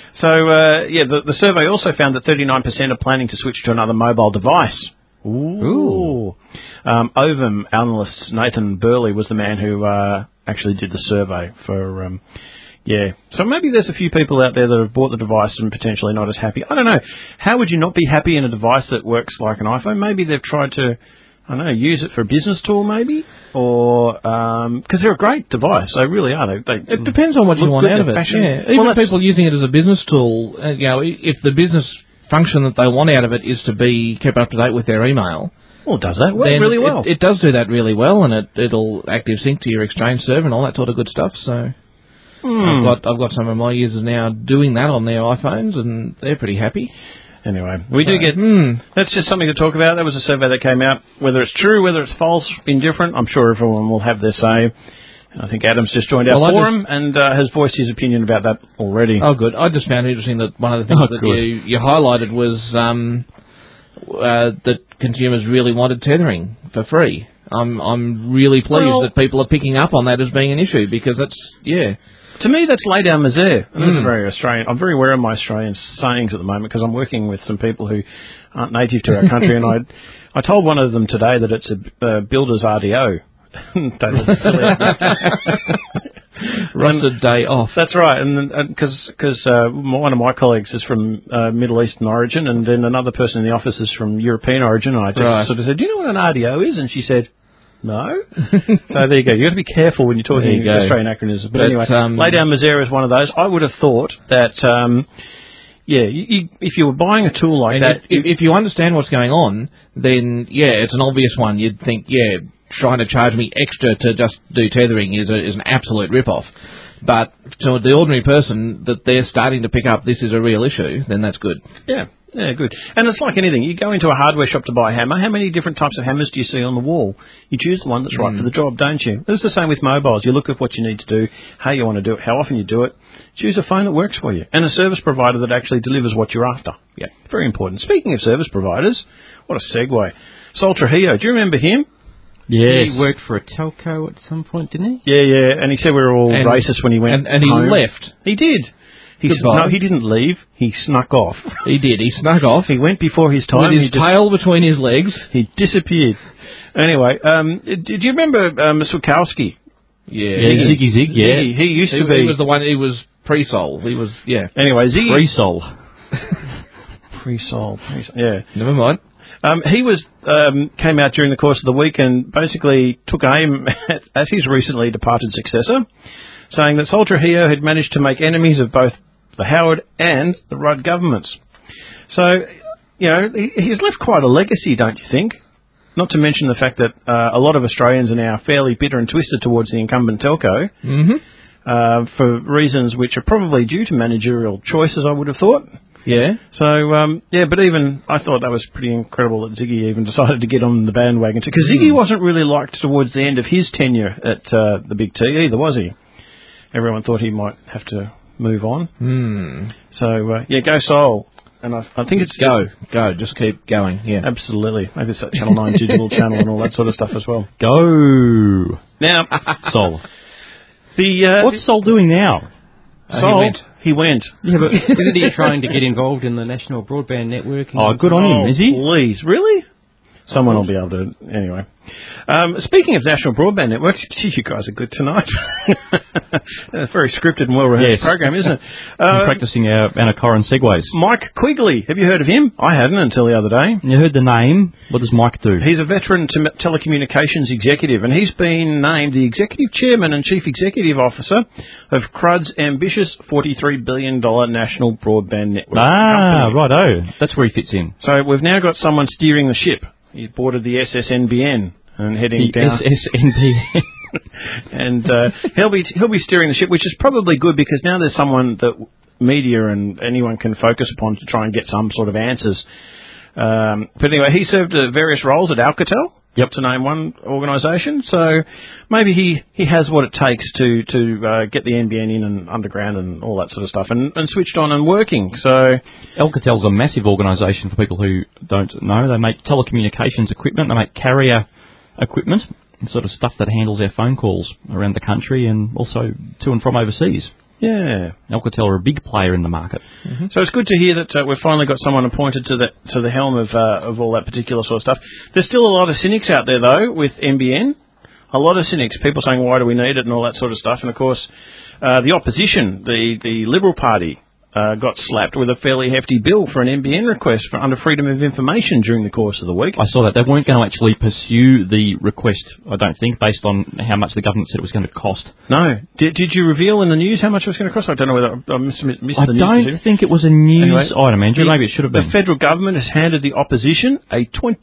Speaker 4: the survey also found that 39% are planning to switch to another mobile device. Ooh. Ovum analyst Nathan Burley was the man who actually did the survey for. Yeah, so maybe there's a few people out there that have bought the device and potentially not as happy. I don't know. How would you not be happy in a device that works like an iPhone? Maybe they've tried to, I don't know, use it for a business tool maybe? Or, because they're a great device. They really are.
Speaker 12: It depends on what you want out of it. Yeah. Even people using it as a business tool, if the business function that they want out of it is to be kept up to date with their email.
Speaker 4: Well, it does that really well.
Speaker 12: It does do that really well, and it'll active sync to your Exchange server and all that sort of good stuff, so... I've got some of my users now doing that on their iPhones, and they're pretty happy.
Speaker 4: Anyway, we do get... That's just something to talk about. That was a survey that came out. Whether it's true, whether it's false, indifferent, I'm sure everyone will have their say. I think Adam's just joined our forum and has voiced his opinion about that already.
Speaker 12: Oh, good. I just found it interesting that one of the things that you highlighted was that consumers really wanted tethering for free. I'm really pleased that people are picking up on that as being an issue, because that's,
Speaker 4: To me, that's lay down misère. And this is very Australian. I'm very aware of my Australian sayings at the moment because I'm working with some people who aren't native to our country, and I told one of them today that it's a builder's RDO.
Speaker 12: Rusted day off.
Speaker 4: That's right, and because one of my colleagues is from Middle Eastern origin, and then another person in the office is from European origin, and I just sort of said, "Do you know what an RDO is?" And she said, No. So there you go. You've got to be careful when you're talking Australian acronyms. But anyway, lay down Misera is one of those. I would have thought that, if you were buying a tool like that...
Speaker 12: If you understand what's going on, then, it's an obvious one. You'd think, trying to charge me extra to just do tethering is an absolute rip-off. But to the ordinary person, that they're starting to pick up this is a real issue, then that's good.
Speaker 4: Yeah, good. And it's like anything. You go into a hardware shop to buy a hammer. How many different types of hammers do you see on the wall? You choose the one that's right for the job, don't you? It's the same with mobiles. You look at what you need to do, how you want to do it, how often you do it. Choose a phone that works for you. And a service provider that actually delivers what you're after. Yeah, very important. Speaking of service providers, what a segue. Sol Trujillo, do you remember him?
Speaker 13: Yes. He worked for a telco at some point, didn't he?
Speaker 4: Yeah. And he said we were all racist when he went
Speaker 12: and he
Speaker 4: home.
Speaker 12: left.
Speaker 4: He did. No, he didn't leave. He snuck off.
Speaker 12: He did. He snuck off.
Speaker 4: He went before his time.
Speaker 12: With his tail between his legs.
Speaker 4: He disappeared. Anyway, did you remember Swikowski?
Speaker 12: Yeah.
Speaker 13: Ziggy Zig, yeah.
Speaker 4: He used to be...
Speaker 12: He was the one... He was pre-Sol. He was... Yeah.
Speaker 4: Anyway, Ziggy...
Speaker 13: Pre-Sol.
Speaker 4: Pre-Sol. Yeah.
Speaker 12: Never mind.
Speaker 4: He was came out during the course of the week and basically took aim at his recently departed successor, saying that Sol Trujillo had managed to make enemies of both the Howard and the Rudd governments. So, he's left quite a legacy, don't you think? Not to mention the fact that a lot of Australians are now fairly bitter and twisted towards the incumbent telco for reasons which are probably due to managerial choices, I would have thought.
Speaker 12: Yeah.
Speaker 4: So, but even, I thought that was pretty incredible that Ziggy even decided to get on the bandwagon too, because Ziggy wasn't really liked towards the end of his tenure at the Big T either, was he? Everyone thought he might have to move on. So, go Sol. And I think it's...
Speaker 12: Go. Just keep going, yeah.
Speaker 4: Absolutely. Maybe it's that Channel 9 digital channel and all that sort of stuff as well.
Speaker 13: Go.
Speaker 4: Now...
Speaker 13: Sol. What's Sol doing now?
Speaker 4: Sol... He went.
Speaker 13: Yeah, but isn't he trying to get involved in the National Broadband Network?
Speaker 12: Oh, good on him, is he?
Speaker 4: Please. Really? Someone will be able to... Anyway. Speaking of National Broadband Networks, geez, you guys are good tonight. A very scripted and well-rehearsed program, isn't it?
Speaker 13: Practising our Anna Corrin segues.
Speaker 4: Mike Quigley. Have you heard of him? I hadn't until the other day.
Speaker 13: You heard the name. What does Mike do?
Speaker 4: He's a veteran telecommunications executive, and he's been named the Executive Chairman and Chief Executive Officer of Crud's ambitious $43 billion National Broadband Network company.
Speaker 13: Righto. That's where he fits in.
Speaker 4: So we've now got someone steering the ship. He boarded the SSNBN and heading down.
Speaker 13: SSNBN.
Speaker 4: And he'll be steering the ship, which is probably good because now there's someone that media and anyone can focus upon to try and get some sort of answers. But anyway, he served various roles at Alcatel. Yep. To name one organisation. So maybe he has what it takes to get the NBN in and underground and all that sort of stuff and switched on and working. So
Speaker 13: Alcatel's a massive organisation for people who don't know. They make telecommunications equipment. They make carrier equipment, sort of stuff that handles our phone calls around the country and also to and from overseas.
Speaker 4: Yeah.
Speaker 13: Alcatel are a big player in the market.
Speaker 4: Mm-hmm. So it's good to hear that we've finally got someone appointed to the helm of all that particular sort of stuff. There's still a lot of cynics out there, though, with NBN. A lot of cynics, people saying, why do we need it and all that sort of stuff. And, of course, the opposition, the Liberal Party, got slapped with a fairly hefty bill for an NBN request under Freedom of Information during the course of the week.
Speaker 13: I saw that. They weren't going to actually pursue the request, I don't think, based on how much the government said it was going to cost.
Speaker 4: No. Did you reveal in the news how much it was going to cost? I don't know whether I missed the news.
Speaker 13: I don't think it was a news item, Andrew. Maybe it should have been.
Speaker 4: The federal government has handed the opposition a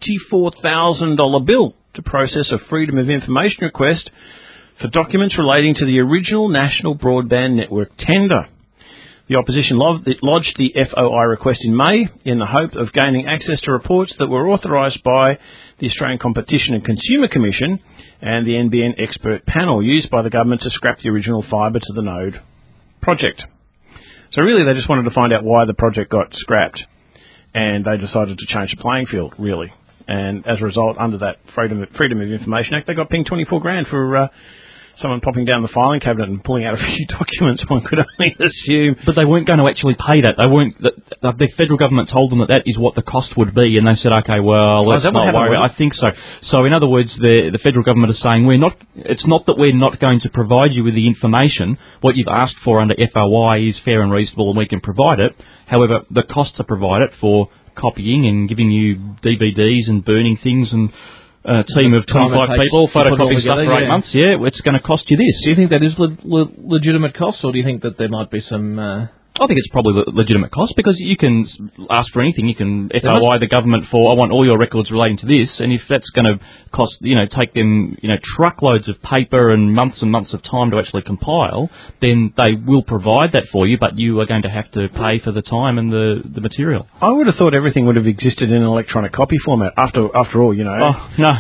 Speaker 4: $24,000 bill to process a Freedom of Information request for documents relating to the original National Broadband Network tender. The opposition lodged the FOI request in May in the hope of gaining access to reports that were authorised by the Australian Competition and Consumer Commission and the NBN expert panel used by the government to scrap the original fibre to the node project. So really they just wanted to find out why the project got scrapped, and they decided to change the playing field, really. And as a result, under that Freedom of Information Act, they got pinged $24,000 for someone popping down the filing cabinet and pulling out a few documents, one could only assume.
Speaker 13: But they weren't going to actually pay that. They weren't. The federal government told them that is what the cost would be, and they said, okay, well, let's not worry. I think so. So in other words, the federal government is saying it's not that we're not going to provide you with the information. What you've asked for under FOI is fair and reasonable, and we can provide it. However, the costs are provided for copying and giving you DVDs and burning things and
Speaker 11: team of 25 people, photocopy stuff for 8 months, it's going to cost you this.
Speaker 12: Do you think that is legitimate cost, or do you think that there might be some...
Speaker 11: I think it's probably legitimate cost, because you can ask for anything. You can FOI the government for, I want all your records relating to this, and if that's going to cost, take them, truckloads of paper and months of time to actually compile, then they will provide that for you, but you are going to have to pay for the time and the material.
Speaker 4: I would have thought everything would have existed in an electronic copy format, after all,
Speaker 11: Oh,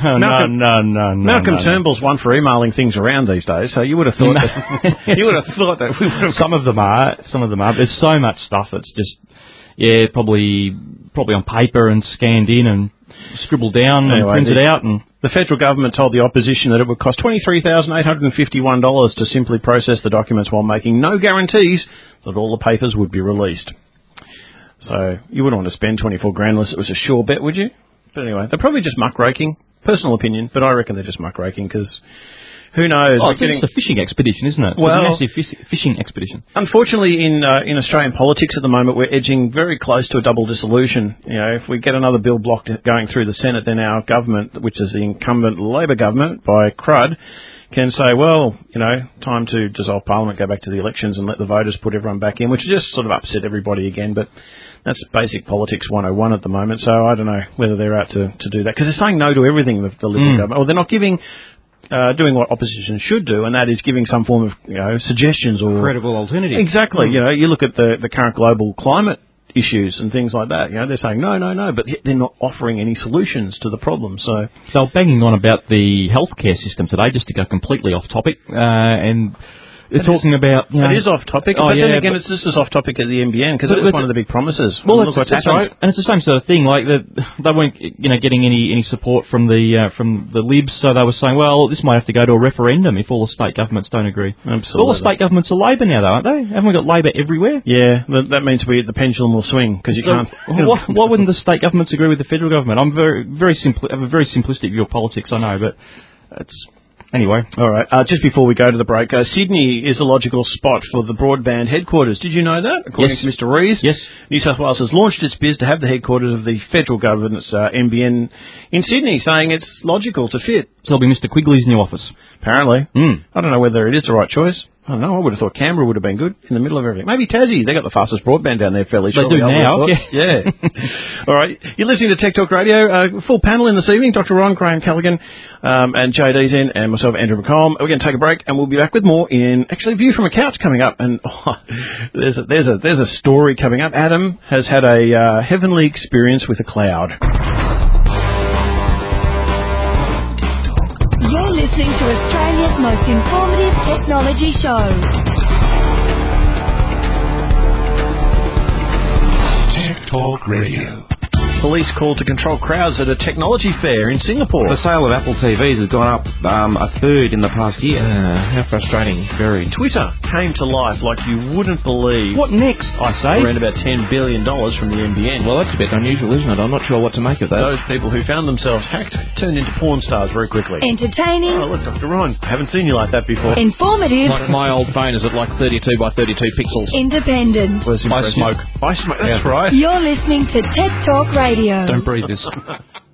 Speaker 11: no.
Speaker 4: Malcolm Turnbull's one for emailing things around these days, so you would have thought that we would have...
Speaker 11: Some of them are. There's so much stuff that's just, probably on paper and scanned in and scribbled down and printed out. And
Speaker 4: the federal government told the opposition that it would cost $23,851 to simply process the documents, while making no guarantees that all the papers would be released. So you wouldn't want to spend $24,000 unless it was a sure bet, would you? But anyway, they're probably just muckraking. Personal opinion, but I reckon they're just muckraking, because... who knows?
Speaker 11: Oh, it's a fishing expedition, isn't it? It's a massive fishing expedition.
Speaker 4: Unfortunately, in Australian politics at the moment, we're edging very close to a double dissolution. If we get another bill blocked going through the Senate, then our government, which is the incumbent Labor government by crud, can say, well, time to dissolve Parliament, go back to the elections and let the voters put everyone back in, which just sort of upset everybody again. But that's basic politics 101 at the moment. So I don't know whether they're out to do that, because they're saying no to everything, the Liberal government. Or they're not doing what opposition should do, and that is giving some form of suggestions or
Speaker 11: credible alternative.
Speaker 4: Exactly. You look at the current global climate issues and things like that. They're saying no, but they're not offering any solutions to the problem. So
Speaker 11: they were banging on about the healthcare system today, just to go completely off topic, and they're talking about...
Speaker 4: It is off topic, but then again, it's just as off topic at the NBN, because it was one of the big promises.
Speaker 11: Well, that's right, and it's the same sort of thing. Like they weren't, getting any support from the Libs, so they were saying, well, this might have to go to a referendum if all the state governments don't agree.
Speaker 4: Absolutely.
Speaker 11: All the state governments are Labor now, though, aren't they? Haven't we got Labor everywhere?
Speaker 4: Yeah, that means the pendulum will swing, because you can't...
Speaker 11: Why wouldn't the state governments agree with the federal government? I'm have a very simplistic view of politics, I know, but it's... Anyway.
Speaker 4: All right. Just before we go to the break, Sydney is a logical spot for the broadband headquarters. Did you know that? According to Mr. Rees.
Speaker 11: Yes.
Speaker 4: New South Wales has launched its bid to have the headquarters of the federal government's NBN in Sydney, saying it's logical to fit.
Speaker 11: So it'll be Mr. Quigley's new office.
Speaker 4: Apparently. I don't know whether it is the right choice. I don't know. I would have thought Canberra would have been good in the middle of everything. Maybe Tassie. They got the fastest broadband down there fairly shortly.
Speaker 11: They do now.
Speaker 4: Yeah. All right. You're listening to Tech Talk Radio. Full panel in this evening. Dr. Ron, Graham Callaghan, and JD's in, and myself, Andrew McComb. We're going to take a break, and we'll be back with more in actually View from a Couch coming up. And there's a story coming up. Adam has had a heavenly experience with a cloud.
Speaker 10: You're listening to Australia's most informative technology show.
Speaker 2: Tech Talk Radio.
Speaker 4: Police called to control crowds at a technology fair in Singapore.
Speaker 13: The sale of Apple TVs has gone up a third in the past year.
Speaker 12: How frustrating. Very.
Speaker 4: Twitter came to life like you wouldn't believe.
Speaker 11: What next, I say?
Speaker 4: Around about $10 billion from the NBN.
Speaker 12: Well, that's a bit unusual, isn't it? I'm not sure what to make of that.
Speaker 4: Those people who found themselves hacked turned into porn stars very quickly.
Speaker 10: Entertaining.
Speaker 4: Oh, look, Dr. Ron, I haven't seen you like that before.
Speaker 10: Informative.
Speaker 12: My old phone is at like 32 by 32 pixels.
Speaker 10: Independent.
Speaker 12: By smoke.
Speaker 4: By smoke, that's right.
Speaker 10: You're listening to Tech Talk Radio.
Speaker 11: Don't breathe this.
Speaker 2: You're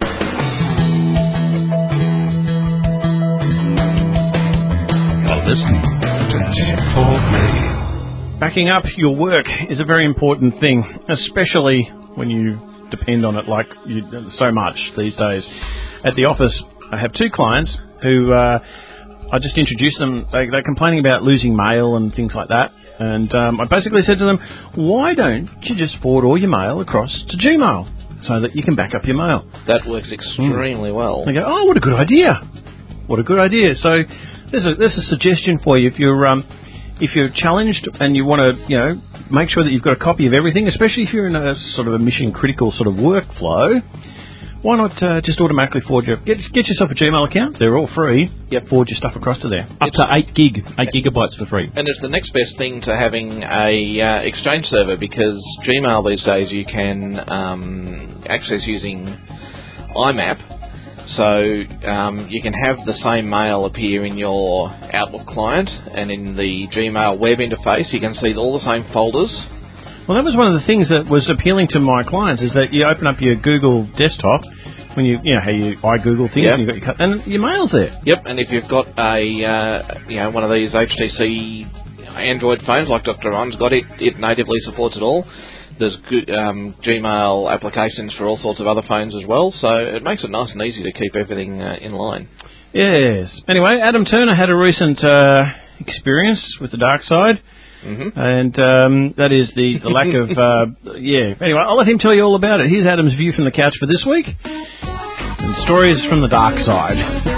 Speaker 2: listening to Tech Talk Radio.
Speaker 4: Backing up your work is a very important thing, especially when you depend on it so much these days. At the office, I have two clients who I just introduced them. They're complaining about losing mail and things like that. And I basically said to them, why don't you just forward all your mail across to Gmail so that you can back up your mail?
Speaker 12: That works extremely well.
Speaker 4: They go, oh, what a good idea. What a good idea. So there's a suggestion for you. If you're challenged and you want to, make sure that you've got a copy of everything, especially if you're in a sort of a mission-critical sort of workflow, why not just automatically forward get yourself a Gmail account? They're all free.
Speaker 12: Yep.
Speaker 4: Forward your stuff across to there.
Speaker 11: Up to 8 gigabytes for free.
Speaker 12: And it's the next best thing to having a Exchange server, because Gmail these days you can access using IMAP. So you can have the same mail appear in your Outlook client, and in the Gmail web interface you can see all the same folders.
Speaker 4: Well, that was one of the things that was appealing to my clients, is that you open up your Google desktop When I Google things,
Speaker 12: Yep.
Speaker 4: and and your mail's there.
Speaker 12: Yep, and if you've got a one of these HTC Android phones like Dr. Ron's got, it natively supports it all. There's Gmail applications for all sorts of other phones as well, so it makes it nice and easy to keep everything in line.
Speaker 4: Yes. Anyway, Adam Turner had a recent experience with the dark side.
Speaker 12: Mm-hmm.
Speaker 4: And that is the lack of... Anyway, I'll let him tell you all about it. Here's Adam's view from the couch for this week. And stories from the dark side.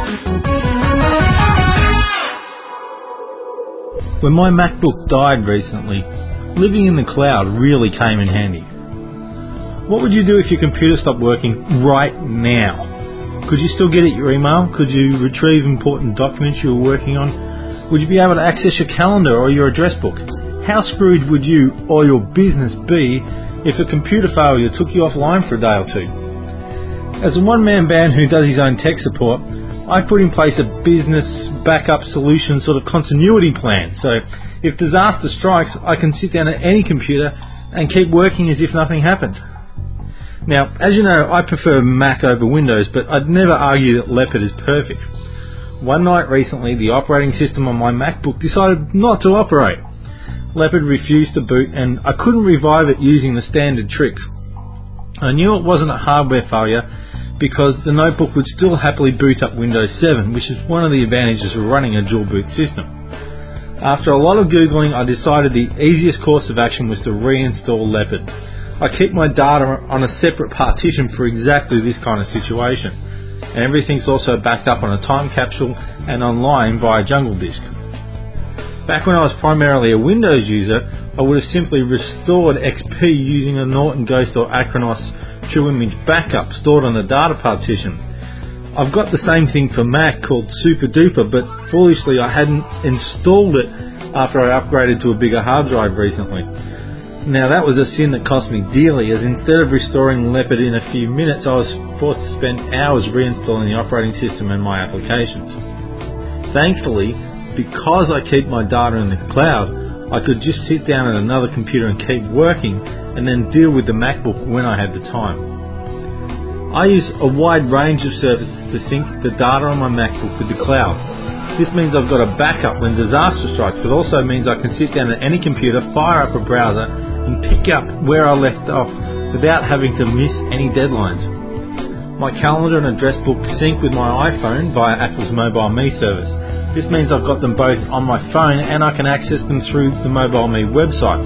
Speaker 14: When my MacBook died recently, living in the cloud really came in handy. What would you do if your computer stopped working right now? Could you still get at your email? Could you retrieve important documents you were working on? Would you be able to access your calendar or your address book? How screwed would you or your business be if a computer failure took you offline for a day or two? As a one-man band who does his own tech support, I put in place a business backup solution sort of continuity plan. So if disaster strikes, I can sit down at any computer and keep working as if nothing happened. Now, as you know, I prefer Mac over Windows, but I'd never argue that Leopard is perfect. One night recently, the operating system on my MacBook decided not to operate. Leopard refused to boot, and I couldn't revive it using the standard tricks. I knew it wasn't a hardware failure because the notebook would still happily boot up Windows 7, which is one of the advantages of running a dual boot system. After a lot of Googling, I decided the easiest course of action was to reinstall Leopard. I keep my data on a separate partition for exactly this kind of situation, and everything's also backed up on a time capsule and online via Jungle Disk. Back when I was primarily a Windows user, I would have simply restored XP using a Norton Ghost or Acronis True Image backup stored on the data partition. I've got the same thing for Mac called Super Duper, but foolishly I hadn't installed it after I upgraded to a bigger hard drive recently. Now that was a sin that cost me dearly, as instead of restoring Leopard in a few minutes, I was forced to spend hours reinstalling the operating system and my applications. Thankfully, because I keep my data in the cloud, I could just sit down at another computer and keep working, and then deal with the MacBook when I had the time. I use a wide range of services to sync the data on my MacBook with the cloud. This means I've got a backup when disaster strikes, but also means I can sit down at any computer, fire up a browser, and pick up where I left off without having to miss any deadlines. My calendar and address book sync with my iPhone via Apple's Mobile Me service. This means I've got them both on my phone and I can access them through the Mobile Me website.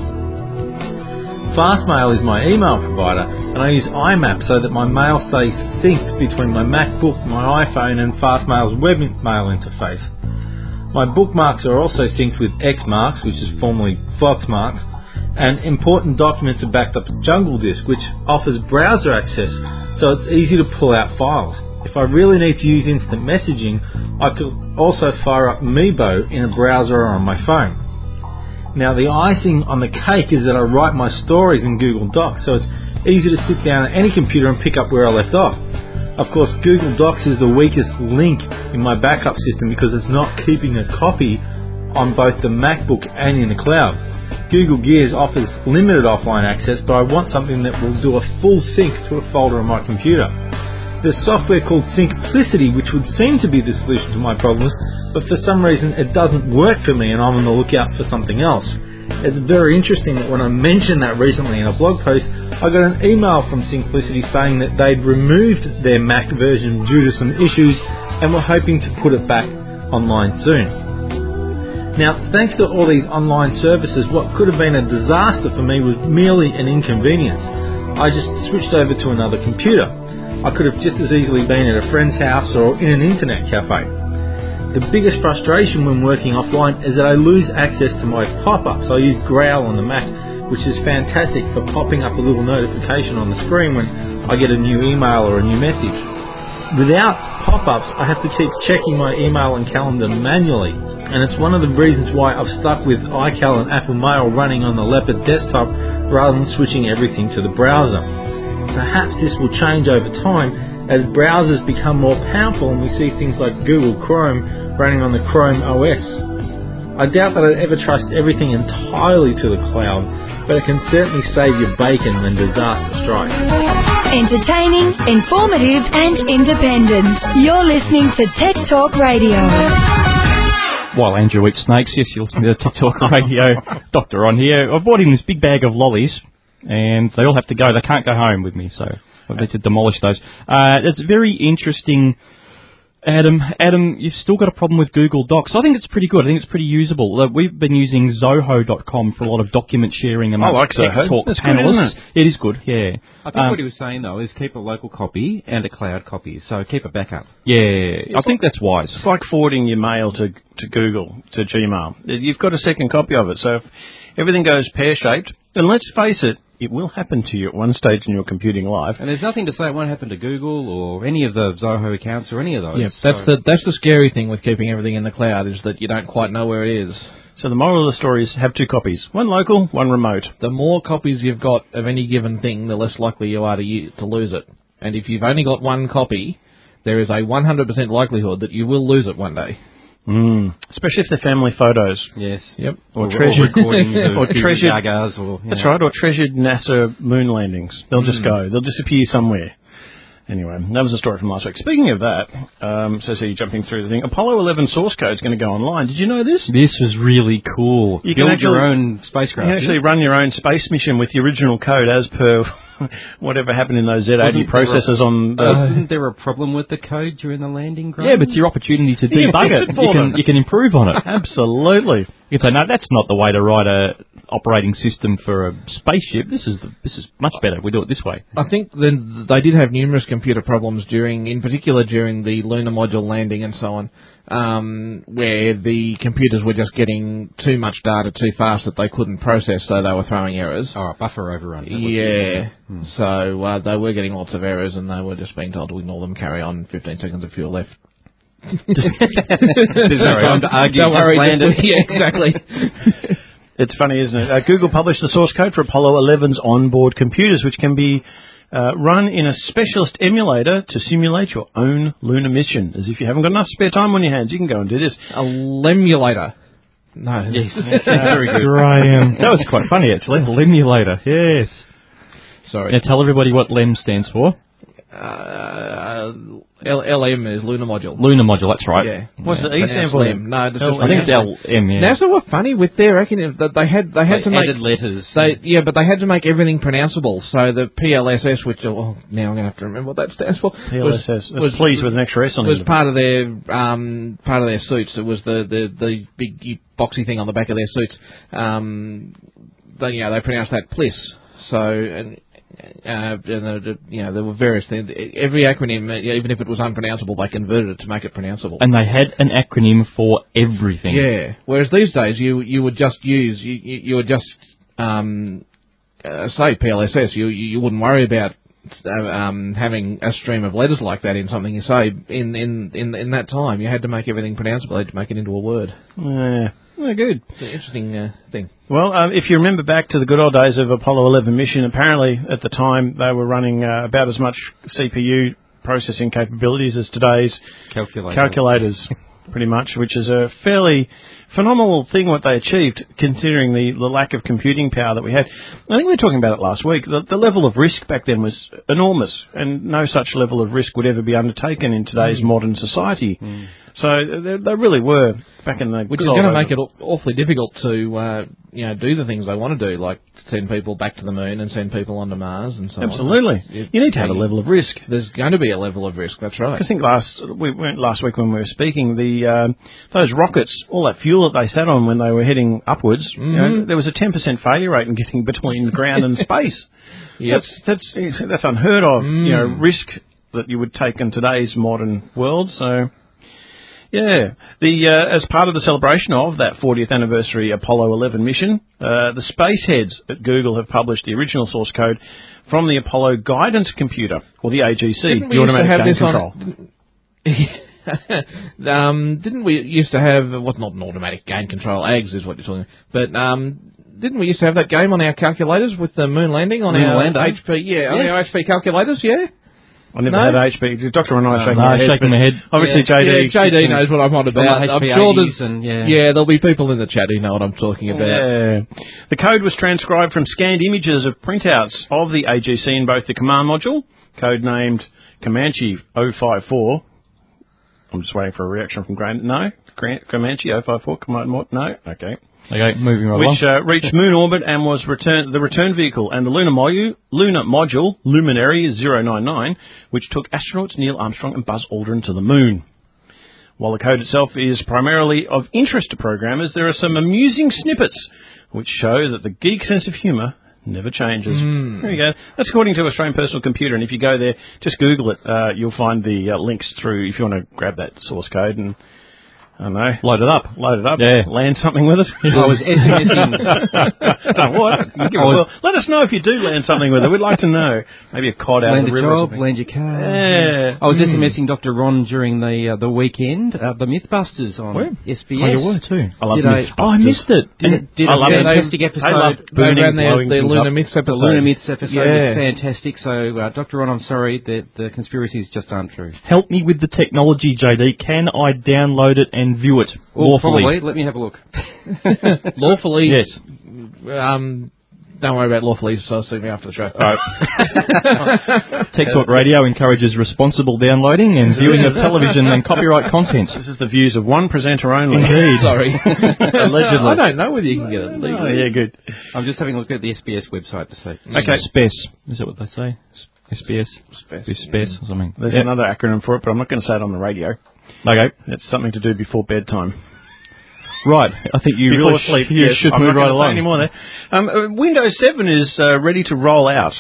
Speaker 14: Fastmail is my email provider, and I use IMAP so that my mail stays synced between my MacBook, my iPhone and Fastmail's webmail interface. My bookmarks are also synced with Xmarks, which is formerly Foxmarks, and important documents are backed up to Jungle Disk, which offers browser access, so it's easy to pull out files. If I really need to use instant messaging, I could also fire up Meebo in a browser or on my phone. Now the icing on the cake is that I write my stories in Google Docs, so it's easy to sit down at any computer and pick up where I left off. Of course, Google Docs is the weakest link in my backup system because it's not keeping a copy on both the MacBook and in the cloud. Google Gears offers limited offline access, but I want something that will do a full sync to a folder on my computer. There's software called Syncplicity, which would seem to be the solution to my problems, but for some reason it doesn't work for me and I'm on the lookout for something else. It's very interesting that when I mentioned that recently in a blog post, I got an email from Syncplicity saying that they'd removed their Mac version due to some issues and were hoping to put it back online soon. Now, thanks to all these online services, what could have been a disaster for me was merely an inconvenience. I just switched over to another computer. I could have just as easily been at a friend's house or in an internet cafe. The biggest frustration when working offline is that I lose access to my pop-ups. I use Growl on the Mac, which is fantastic for popping up a little notification on the screen when I get a new email or a new message. Without pop-ups, I have to keep checking my email and calendar manually, and it's one of the reasons why I've stuck with iCal and Apple Mail running on the Leopard desktop rather than switching everything to the browser. Perhaps this will change over time as browsers become more powerful and we see things like Google Chrome running on the Chrome OS. I doubt that I'd ever trust everything entirely to the cloud, but it can certainly save you bacon when disaster strikes.
Speaker 10: Entertaining, informative and independent. You're listening to Tech Talk Radio.
Speaker 11: While Andrew eats snakes, yes, you're listening to Tech Talk Radio. Doctor on here. I bought him this big bag of lollies, and they all have to go. They can't go home with me, so I need to demolish those. It's very interesting. Adam, you've still got a problem with Google Docs. I think it's pretty good. I think it's pretty usable. We've been using Zoho.com for a lot of document sharing amongst Tech Talk panelists. It is good, yeah.
Speaker 13: I think what he was saying, though, is keep a local copy and a cloud copy, so keep a backup.
Speaker 11: Yeah, I think that's wise.
Speaker 4: It's like forwarding your mail to Google, to Gmail. You've got a second copy of it, so if everything goes pear-shaped, then let's face it, it will happen to you at one stage in your computing life.
Speaker 13: And there's nothing to say it won't happen to Google or any of the Zoho accounts or any of those.
Speaker 12: Yeah, that's the scary thing with keeping everything in the cloud, is that you don't quite know where it is.
Speaker 4: So the moral of the story is have two copies. One local, one remote.
Speaker 12: The more copies you've got of any given thing, the less likely you are to lose it. And if you've only got one copy, there is a 100% likelihood that you will lose it one day.
Speaker 4: Especially if they're family photos.
Speaker 13: Yes.
Speaker 12: Yep.
Speaker 4: Or treasured
Speaker 13: recordings
Speaker 4: or treasured
Speaker 13: Gagas or
Speaker 4: That's right, or treasured NASA moon landings. They'll just go. They'll disappear somewhere. Anyway, that was a story from last week. Speaking of that, so you're jumping through the thing. Apollo 11 source code is going to go online. Did you know this?
Speaker 11: This was really cool.
Speaker 13: You can build your own spacecraft.
Speaker 4: You can actually run your own space mission with the original code as per whatever happened in those Z80 processors on the...
Speaker 13: Isn't there a problem with the code during the landing, Graham?
Speaker 11: Yeah, but it's your opportunity to debug it. You can improve on it.
Speaker 4: Absolutely.
Speaker 11: You can say, no, that's not the way to write a operating system for a spaceship. This is much better. We do it this way.
Speaker 12: I think they did have numerous computer problems in particular during the lunar module landing and so on, where the computers were just getting too much data too fast that they couldn't process, so they were throwing errors.
Speaker 13: Oh, buffer overrun.
Speaker 12: Yeah. So they were getting lots of errors, and they were just being told to ignore them, carry on, 15 seconds of fuel left.
Speaker 13: There's no time to argue.
Speaker 12: Don't worry,
Speaker 13: land it.
Speaker 12: Yeah, exactly.
Speaker 4: It's funny, isn't it? Google published the source code for Apollo 11's onboard computers, which can be run in a specialist emulator to simulate your own lunar mission. As if you haven't got enough spare time on your hands, you can go and do this.
Speaker 12: A lemulator. No.
Speaker 11: Yes. Very good. Graham. That was quite funny, actually. Lemulator. Yes.
Speaker 12: Sorry.
Speaker 11: Now tell everybody what LEM stands for.
Speaker 12: LM is lunar module.
Speaker 11: Lunar module, that's right.
Speaker 12: Yeah.
Speaker 4: What's the E stand for?
Speaker 12: LM. No,
Speaker 11: I think it's LM. Yeah.
Speaker 12: NASA were funny with their acronym. They had to make
Speaker 13: added letters.
Speaker 12: But they had to make everything pronounceable. So the PLSS, which now I'm going to have to remember what that stands for.
Speaker 4: PLSS was pleased with an extra S on it.
Speaker 12: Was part of their suits. It was the big boxy thing on the back of their suits. They pronounced that PLIS. So. There were various things. Every acronym, even if it was unpronounceable, they converted it to make it pronounceable.
Speaker 11: And they had an acronym for everything.
Speaker 12: Yeah. Whereas these days, you would just use you would just say PLSS. You wouldn't worry about having a stream of letters like that in something you say. In that time, you had to make everything pronounceable. You had to make it into a word.
Speaker 4: Yeah. Oh, good.
Speaker 12: It's an interesting thing.
Speaker 4: Well, if you remember back to the good old days of Apollo 11 mission, apparently at the time they were running about as much CPU processing capabilities as today's calculators, pretty much, which is a fairly phenomenal thing what they achieved, considering the lack of computing power that we had. I think we were talking about it last week. The level of risk back then was enormous, and no such level of risk would ever be undertaken in today's modern society. So they really were back in the...
Speaker 12: Which is going to make it awfully difficult to do the things they want to do, like send people back to the moon and send people onto Mars and so on.
Speaker 4: Absolutely. You need to have a level of risk.
Speaker 12: There's going to be a level of risk, that's right.
Speaker 4: I think last week when we were speaking, those rockets, all that fuel that they sat on when they were heading upwards, there was a 10% failure rate in getting between the ground and space.
Speaker 12: Yep.
Speaker 4: That's unheard of, risk that you would take in today's modern world, so... Yeah, as part of the celebration of that 40th anniversary Apollo 11 mission, the space heads at Google have published the original source code from the Apollo Guidance Computer, or the AGC, the Automatic Game Control.
Speaker 12: Didn't we used to have, not an automatic game control, AGS is what you're talking about, but didn't we used to have that game on our calculators with the moon landing on our HP? Yeah, on our HP calculators, yeah.
Speaker 4: I never had HP. Doctor and I shaking
Speaker 11: my head.
Speaker 4: Obviously, JD.
Speaker 12: JD knows what I'm on about. I'm sure there'll be people in the chat who know what I'm talking about.
Speaker 4: Yeah. The code was transcribed from scanned images of printouts of the AGC in both the command module, codenamed Comanche 054. I'm just waiting for a reaction from Grant. No? Comanche 054, command module? No? Okay.
Speaker 11: Okay, moving right
Speaker 4: along. Which reached moon orbit and was the return vehicle, and the lunar module, Luminary 099, which took astronauts Neil Armstrong and Buzz Aldrin to the moon. While the code itself is primarily of interest to programmers, there are some amusing snippets which show that the geek sense of humour never changes. There you go. That's according to Australian Personal Computer, and if you go there, just Google it. You'll find the links through if you want to grab that source code and... I don't know. Load it up. Yeah. Land something with it.
Speaker 13: I was SMSing.
Speaker 4: Well, let us know if you do land something with it. We'd like to know. Maybe a cod out of the river.
Speaker 13: Land a job, land your car.
Speaker 4: Yeah.
Speaker 13: I was SMSing Dr. Ron during the weekend. The Mythbusters on SBS.
Speaker 11: Oh, you were too.
Speaker 4: I love Mythbusters.
Speaker 11: I missed it.
Speaker 13: Did a fantastic episode.
Speaker 12: They ran the Lunar Myths episode.
Speaker 13: The Lunar Myths episode was fantastic. So, Dr. Ron, I'm sorry that the conspiracies just aren't true.
Speaker 11: Help me with the technology, JD. Can I download it and view it lawfully?
Speaker 13: Probably. Let me have a look.
Speaker 12: Lawfully?
Speaker 11: Yes.
Speaker 12: Don't worry about lawfully, so see me after the show.
Speaker 11: All right. Tech Talk Radio encourages responsible downloading and viewing of television and copyright content.
Speaker 4: This is the views of one presenter only.
Speaker 11: Indeed.
Speaker 12: Sorry.
Speaker 11: Allegedly.
Speaker 12: I don't know whether you can get it legally.
Speaker 4: Oh, yeah, good.
Speaker 13: I'm just having a look at the SBS website to see.
Speaker 11: Okay. SPES. Is that what they say? SBS? SPES or something.
Speaker 4: There's another acronym for it, but I'm not going to say it on the radio.
Speaker 11: Okay.
Speaker 4: It's something to do before bedtime.
Speaker 11: Right. I think you
Speaker 4: before
Speaker 11: really
Speaker 4: sleep.
Speaker 11: should move right along.
Speaker 4: Anymore there. Windows 7 is ready to roll out.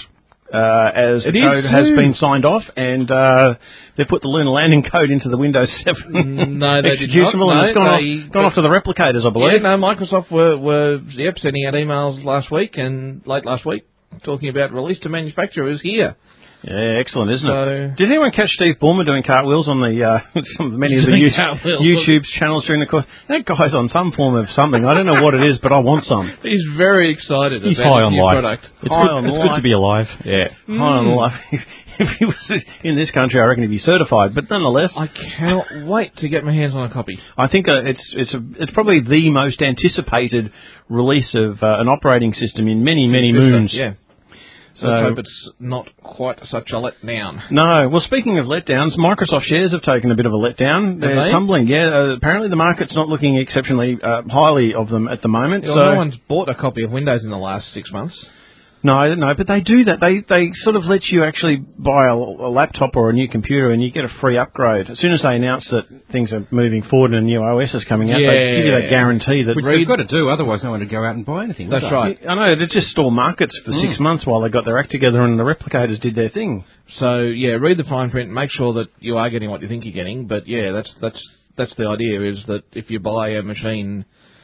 Speaker 4: As the code has been signed off, and they put the lunar landing code into the Windows 7
Speaker 12: no, they
Speaker 4: executable, and it's gone off to the replicators, I believe.
Speaker 12: Yeah, no, Microsoft were sending out emails late last week, talking about release to manufacturers here.
Speaker 4: Yeah, excellent, isn't it? Did anyone catch Steve Ballmer doing cartwheels on the many of the YouTube channels during the course? That guy's on some form of something. I don't know what it is, but I want some.
Speaker 12: He's very excited
Speaker 11: He's
Speaker 12: about
Speaker 11: high on
Speaker 12: his new
Speaker 11: life.
Speaker 12: product.
Speaker 11: It's good to be alive. Yeah.
Speaker 4: High on life. If he was in this country, I reckon he'd be certified. But nonetheless,
Speaker 12: I cannot wait to get my hands on a copy.
Speaker 4: I think it's probably the most anticipated release of an operating system in many moons.
Speaker 12: Yeah. So let's hope it's not quite such a letdown.
Speaker 4: No. Well, speaking of letdowns, Microsoft shares have taken a bit of a letdown. They're tumbling. Yeah. Apparently the market's not looking exceptionally highly of them at the moment.
Speaker 12: Well, no one's bought a copy of Windows in the last 6 months.
Speaker 4: No, but they do that. They sort of let you actually buy a laptop or a new computer and you get a free upgrade. As soon as they announce that things are moving forward and a new OS is coming out, they give you that guarantee that...
Speaker 13: Which they've got to do, otherwise no one would go out and buy anything.
Speaker 12: That's right.
Speaker 4: I know, they just stall markets for 6 months while they got their act together and the replicators did their thing.
Speaker 12: So, read the fine print, make sure that you are getting what you think you're getting, but that's the idea, is that if you buy a machine...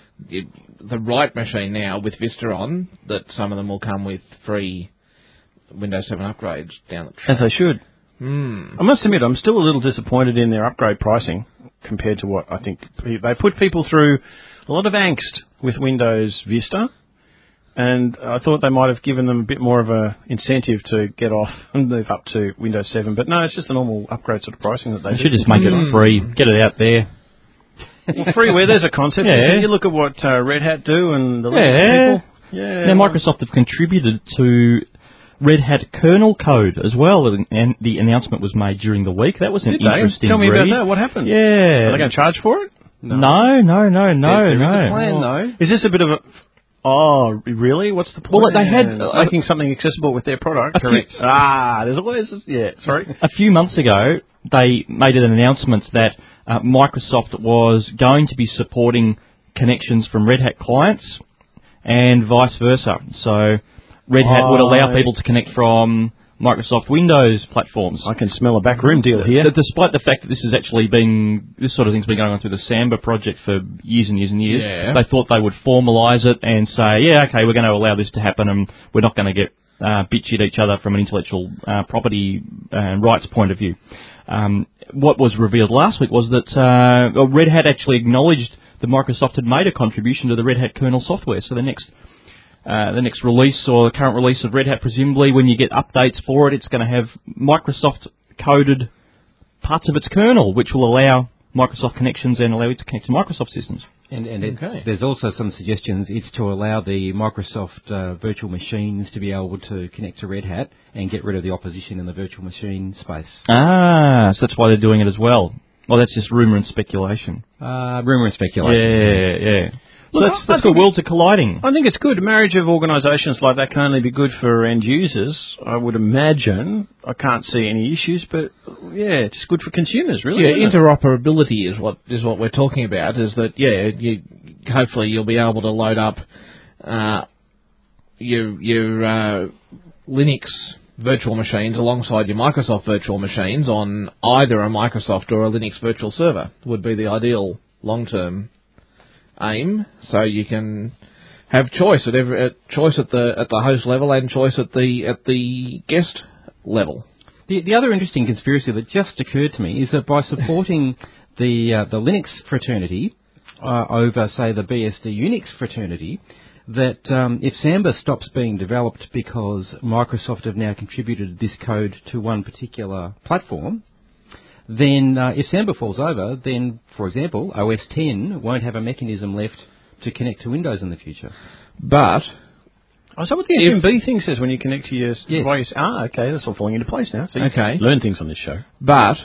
Speaker 12: the right machine now with Vista on, that some of them will come with free Windows 7 upgrades down the track.
Speaker 4: As they should. I must admit, I'm still a little disappointed in their upgrade pricing compared to what I think they put people through a lot of angst with Windows Vista, and I thought they might have given them a bit more of a incentive to get off and move up to Windows 7, but no, it's just a normal upgrade sort of pricing that they
Speaker 11: should just make it free, get it out there.
Speaker 4: Well, freeware, there's a concept. Yeah. You look at what Red Hat do and the people. Yeah.
Speaker 11: Now, Microsoft have contributed to Red Hat kernel code as well, and the announcement was made during the week. That was an interesting
Speaker 4: Tell me
Speaker 11: read.
Speaker 4: about that. What happened?
Speaker 11: Yeah.
Speaker 4: Are they going to charge for it?
Speaker 11: No.
Speaker 13: There is a plan, though.
Speaker 4: Is this a bit of a... Oh, really? What's the plan?
Speaker 11: Well, they had...
Speaker 4: making something accessible with their product. There's always... Yeah, sorry.
Speaker 11: A few months ago, they made an announcement that Microsoft was going to be supporting connections from Red Hat clients and vice versa. So Red Hat would allow people to connect from Microsoft Windows platforms.
Speaker 4: I can smell a backroom deal here.
Speaker 11: Despite the fact that this sort of thing's been going on through the Samba project for years and years and years, they thought they would formalise it and say, we're going to allow this to happen and we're not going to get bitchy at each other from an intellectual property rights point of view. What was revealed last week was that Red Hat actually acknowledged that Microsoft had made a contribution to the Red Hat kernel software. So the next release or the current release of Red Hat, presumably when you get updates for it, it's going to have Microsoft coded parts of its kernel, which will allow Microsoft connections and allow it to connect to Microsoft systems.
Speaker 13: And there's also some suggestions. It's to allow the Microsoft virtual machines to be able to connect to Red Hat and get rid of the opposition in the virtual machine space.
Speaker 11: Ah, so that's why they're doing it as well. Well, that's just rumour and speculation.
Speaker 13: Rumour and speculation.
Speaker 11: Yeah. So that's good. Worlds are colliding.
Speaker 4: I think it's good. Marriage of organisations like that can only be good for end users, I would imagine. I can't see any issues, but yeah, it's good for consumers, really.
Speaker 12: Yeah, interoperability is what we're talking about. Is that hopefully you'll be able to load up your Linux virtual machines alongside your Microsoft virtual machines on either a Microsoft or a Linux virtual server. Would be the ideal long-term aim, so you can have choice choice at the host level and choice at the guest level.
Speaker 13: The other interesting conspiracy that just occurred to me is that by supporting the Linux fraternity over, say, the BSD Unix fraternity, that if Samba stops being developed because Microsoft have now contributed this code to one particular platform, then if Samba falls over, then, for example, OS X won't have a mechanism left to connect to Windows in the future.
Speaker 12: But...
Speaker 4: Oh, so what the SMB thing says when you connect to your device? Ah, okay, that's all falling into place now. So you learn things on this show.
Speaker 12: But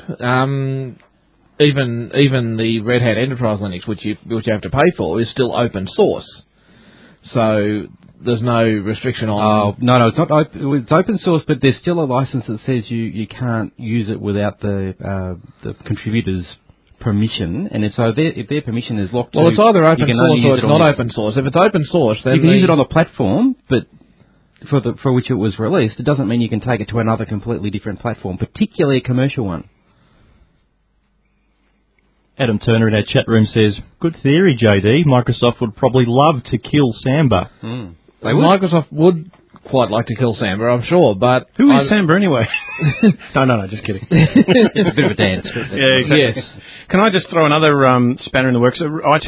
Speaker 12: even the Red Hat Enterprise Linux, which you have to pay for, is still open source. So there's no restriction on...
Speaker 13: Oh, no, it's not. It's open source, but there's still a license that says you can't use it without the contributor's permission, and if their permission is locked,
Speaker 12: it's either open source or it's not open source. If it's open source, then
Speaker 13: you can use it on the platform, but for which it was released, it doesn't mean you can take it to another completely different platform, particularly a commercial one.
Speaker 11: Adam Turner in our chat room says, good theory, JD. Microsoft would probably love to kill Samba.
Speaker 12: They would. Microsoft would quite like to kill Samba, I'm sure, but...
Speaker 4: Who is Samba anyway? No, just kidding.
Speaker 13: It's a bit of a dance.
Speaker 4: Yeah, exactly.
Speaker 12: Yes.
Speaker 4: Can I just throw another spanner in the works?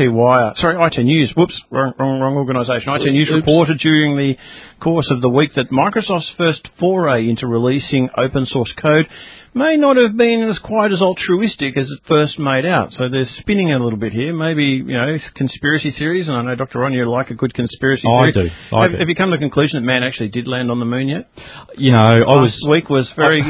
Speaker 4: IT News. Whoops, wrong organisation. IT News reported during the course of the week that Microsoft's first foray into releasing open source code may not have been quite as altruistic as it first made out. So they're spinning a little bit here. Maybe, conspiracy theories, and I know, Dr. Ron, you like a good conspiracy theory.
Speaker 11: I do.
Speaker 4: Have you come to the conclusion that man actually did land on the moon yet?
Speaker 11: Last
Speaker 4: week was very...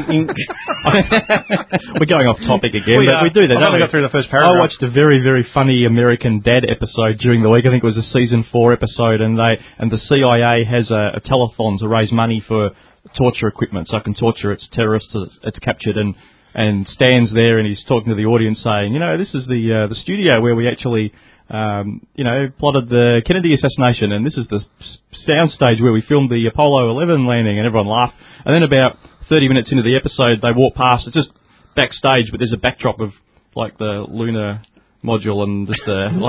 Speaker 11: We're going off topic again, but we do that.
Speaker 4: I've only got through the first paragraph.
Speaker 11: I watched a very, very funny American Dad episode during the week. I think it was a season 4 episode, and the CIA has a telethon to raise money for torture equipment, so I can torture its terrorists it's captured, and Stan's there and he's talking to the audience saying, this is the studio where we actually plotted the Kennedy assassination, and this is the sound stage where we filmed the Apollo 11 landing, and everyone laughed. And then about 30 minutes into the episode, they walk past. It's just backstage, but there's a backdrop of like the lunar module and just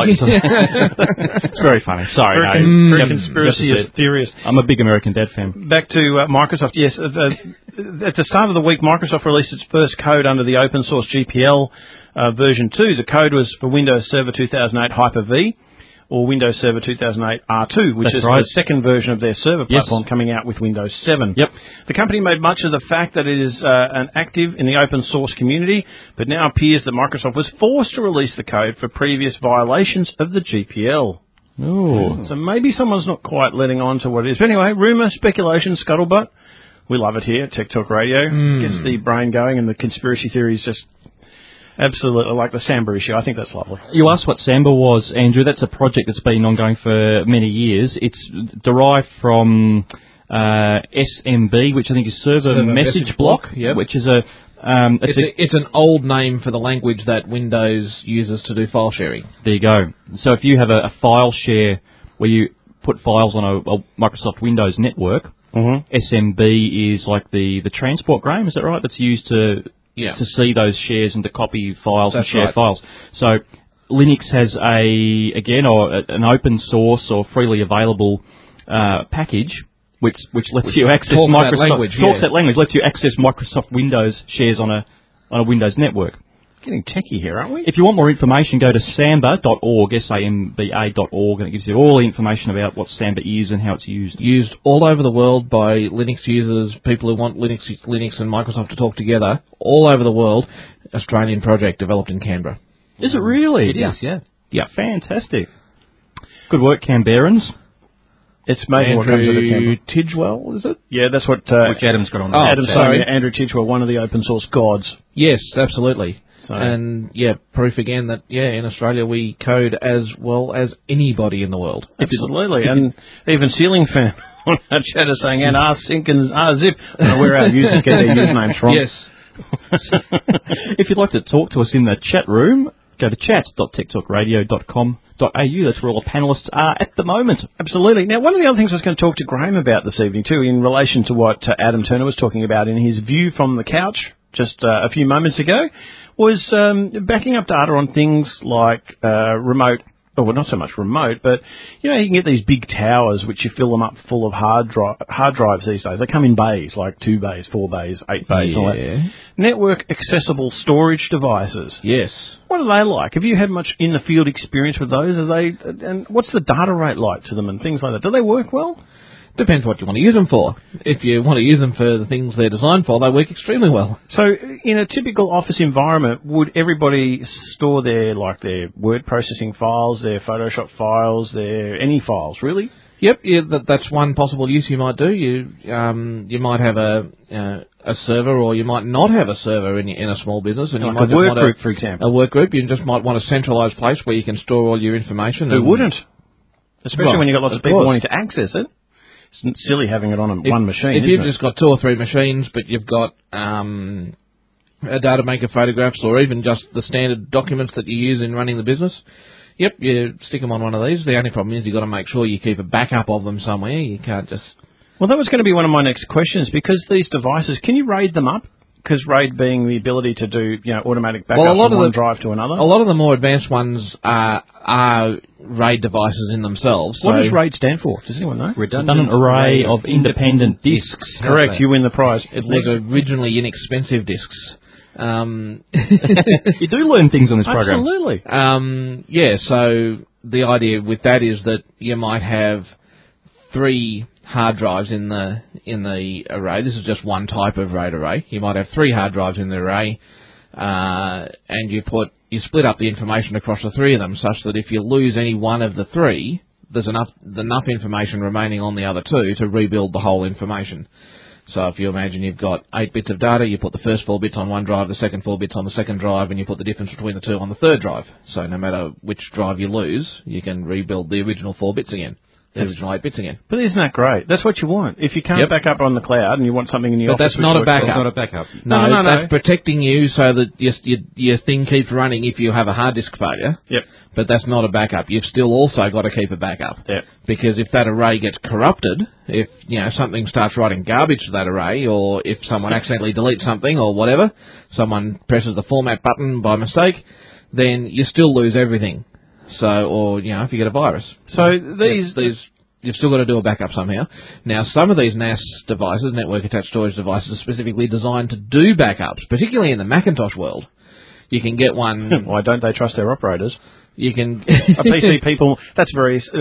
Speaker 11: it's very funny. Sorry,
Speaker 4: very conspiracy theorist.
Speaker 11: I'm a big American Dad fan.
Speaker 4: Back to Microsoft. Yes, at the start of the week, Microsoft released its first code under the open source GPL version 2. The code was for Windows Server 2008 Hyper-V or Windows Server 2008 R2, which is the second version of their server platform coming out with Windows 7.
Speaker 11: Yep.
Speaker 4: The company made much of the fact that it is an active in the open source community, but now appears that Microsoft was forced to release the code for previous violations of the GPL.
Speaker 11: Ooh.
Speaker 4: So maybe someone's not quite letting on to what it is. But anyway, rumour, speculation, scuttlebutt. We love it here at Tech Talk Radio. Gets the brain going, and the conspiracy theories just... Absolutely, like the Samba issue. I think that's lovely.
Speaker 11: You asked what Samba was, Andrew. That's a project that's been ongoing for many years. It's derived from SMB, which I think is Server Message Block, which is
Speaker 12: it's an old name for the language that Windows uses to do file sharing.
Speaker 11: There you go. So if you have a file share where you put files on a Microsoft Windows network, SMB is like the transport, Graham, is that right? That's used to see those shares and to copy files and share files. So Linux has an open source or freely available package which lets you access Microsoft
Speaker 12: that language,
Speaker 11: lets you access Microsoft Windows shares on a Windows network.
Speaker 4: Getting techie here, aren't we?
Speaker 11: If you want more information, go to samba.org, samba.org, and it gives you all the information about what Samba is and how it's used.
Speaker 12: Used all over the world by Linux users, people who want Linux and Microsoft to talk together, all over the world. Australian project developed in Canberra.
Speaker 11: Is it really?
Speaker 12: It is, yeah.
Speaker 11: Yeah, fantastic. Good work, Canberrans.
Speaker 4: It's amazing what comes out of Canberra.
Speaker 12: Tidgewell, is it?
Speaker 4: Yeah, that's what...
Speaker 11: which Adam's got on.
Speaker 4: Andrew Tidgewell, one of the open source gods.
Speaker 12: Yes, absolutely.
Speaker 4: So.
Speaker 12: And, proof again that, in Australia we code as well as anybody in the world.
Speaker 4: Absolutely. And even Ceiling Fan on our chat is saying, and rsync and rzip, where our users get their usernames from.
Speaker 12: Yes.
Speaker 11: If you'd like to talk to us in the chat room, go to chat.techtalkradio.com.au. That's where all the panellists are at the moment.
Speaker 4: Absolutely. Now, one of the other things I was going to talk to Graham about this evening, too, in relation to what Adam Turner was talking about in his view from the couch just a few moments ago, was backing up data on things like remote, well, not so much remote, but, you can get these big towers which you fill them up full of hard drives these days. They come in bays, like 2 bays, 4 bays, 8 bays, all that. Network accessible storage devices.
Speaker 12: Yes.
Speaker 4: What are they like? Have you had much in the field experience with those? And what's the data rate like to them and things like that? Do they work well?
Speaker 12: Depends what you want to use them for. If you want to use them for the things they're designed for, they work extremely well.
Speaker 4: So, in a typical office environment, would everybody store their word processing files, their Photoshop files, any files, really?
Speaker 12: Yep, that's one possible use you might do. You might have a server, or you might not have a server in a small business, and
Speaker 4: like
Speaker 12: you might
Speaker 4: a work group, for example.
Speaker 12: A work group. You just might want a centralised place where you can store all your information.
Speaker 4: Who wouldn't? Especially when you've got lots of people wanting to access it. It's silly having it on one machine.
Speaker 12: If you've just got 2 or 3 machines, but you've got a data bank of photographs, or even just the standard documents that you use in running the business, you stick them on one of these. The only problem is you've got to make sure you keep a backup of them somewhere. You can't just...
Speaker 4: Well, that was going to be one of my next questions, because these devices, can you RAID them up? Because RAID being the ability to do, automatic backup from one drive to another.
Speaker 12: A lot of the more advanced ones are RAID devices in themselves.
Speaker 4: What does RAID stand for? Does anyone know?
Speaker 11: Redundant Array of Independent Disks.
Speaker 4: Correct, you win the prize.
Speaker 12: It was originally inexpensive disks.
Speaker 11: You do learn things on this program.
Speaker 4: Absolutely.
Speaker 12: So the idea with that is that you might have 3 hard drives in the array. This is just one type of RAID array. You might have 3 hard drives in the array, and you split up the information across the 3 of them, such that if you lose any one of the 3, there's enough information remaining on the other 2 to rebuild the whole information. So if you imagine you've got 8 bits of data, you put the first 4 bits on one drive, the second 4 bits on the second drive, and you put the difference between the 2 on the third drive. So no matter which drive you lose, you can rebuild the original 4 bits again. The original 8 bits again.
Speaker 4: But isn't that great? That's what you want. If you can't back up on the cloud and you want something in your office...
Speaker 12: But that's not a backup.
Speaker 11: That's not a backup.
Speaker 12: No, that's protecting you so that your thing keeps running if you have a hard disk failure.
Speaker 4: Yep.
Speaker 12: But that's not a backup. You've still also got to keep a backup.
Speaker 4: Yep.
Speaker 12: Because if that array gets corrupted, if something starts writing garbage to that array, or if someone accidentally deletes something or whatever, someone presses the format button by mistake, then you still lose everything. So, or, if you get a virus.
Speaker 4: So these
Speaker 12: you've still got to do a backup somehow. Now, some of these NAS devices, network attached storage devices, are specifically designed to do backups, particularly in the Macintosh world. You can get one...
Speaker 4: Why don't they trust their operators?
Speaker 12: You can...
Speaker 4: PC people, that's very, does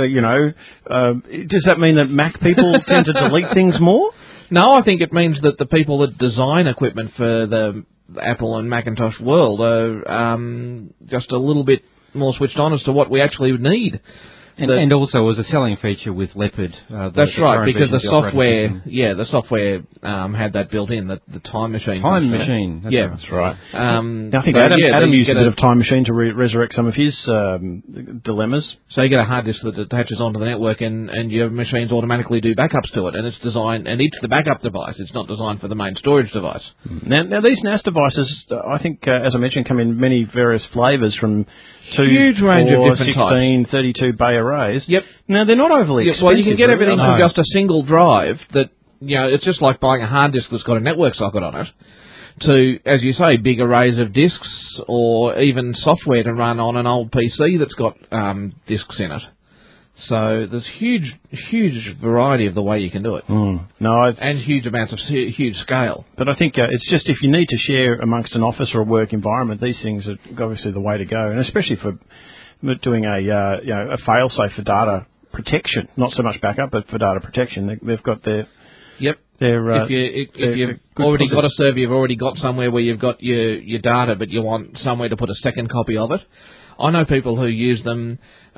Speaker 4: that mean that Mac people tend to delete things more?
Speaker 12: No, I think it means that the people that design equipment for the Apple and Macintosh world are just a little bit more switched on as to what we actually need.
Speaker 13: And also as a selling feature with Leopard.
Speaker 12: That's right, because the software had that built in, the Time Machine.
Speaker 13: Time Machine,
Speaker 4: that's right. I think Adam used a bit of Time Machine to resurrect some of his dilemmas.
Speaker 12: So you get a hard disk that attaches onto the network, and your machines automatically do backups to it, and it's designed, and it's the backup device. It's not designed for the main storage device.
Speaker 4: Now these NAS devices, I think, as I mentioned, come in many various flavours from 2,
Speaker 12: huge range
Speaker 4: 4,
Speaker 12: of different
Speaker 4: 16,
Speaker 12: types.
Speaker 4: 32 bay arrays.
Speaker 12: Yep.
Speaker 4: Now, they're not overly expensive.
Speaker 12: Well, you can get everything from just a single drive that, it's just like buying a hard disk that's got a network socket on it, to, as you say, big arrays of disks, or even software to run on an old PC that's got disks in it. So there's huge variety of the way you can do it. And huge amounts of huge scale.
Speaker 4: But I think it's just if you need to share amongst an office or a work environment, these things are obviously the way to go, and especially for doing a fail-safe for data protection, not so much backup, but for data protection. They've got their...
Speaker 12: Yep.
Speaker 4: If
Speaker 12: you've already got a server, you've already got somewhere where you've got your data, but you want somewhere to put a second copy of it. I know people who use them.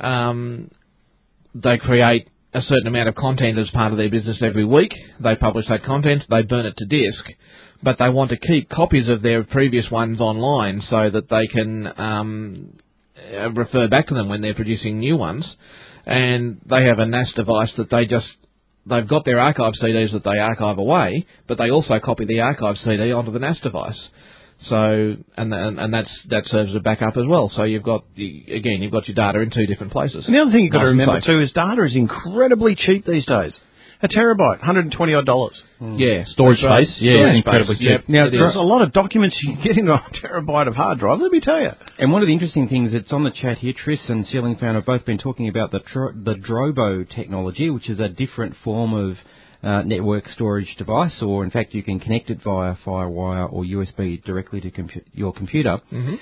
Speaker 12: They create a certain amount of content as part of their business every week. They publish that content. They burn it to disk, but they want to keep copies of their previous ones online so that they can refer back to them when they're producing new ones. And they have a NAS device that they've got their archive CDs that they archive away, but they also copy the archive CD onto the NAS device. So, and that serves as a backup as well. So you've got your data in two different places.
Speaker 4: And the other thing you've got to remember too is data is incredibly cheap these days. A terabyte, $120 odd.
Speaker 12: Yeah,
Speaker 14: storage space. Yeah, it's incredibly cheap.
Speaker 4: Yep, now there's a lot of documents you can get into a terabyte of hard drive. Let me tell you.
Speaker 13: And one of the interesting things that's on the chat here, Tris and Ceiling Fan have both been talking about the Drobo technology, which is a different form of network storage device, or in fact you can connect it via FireWire or USB directly to your computer.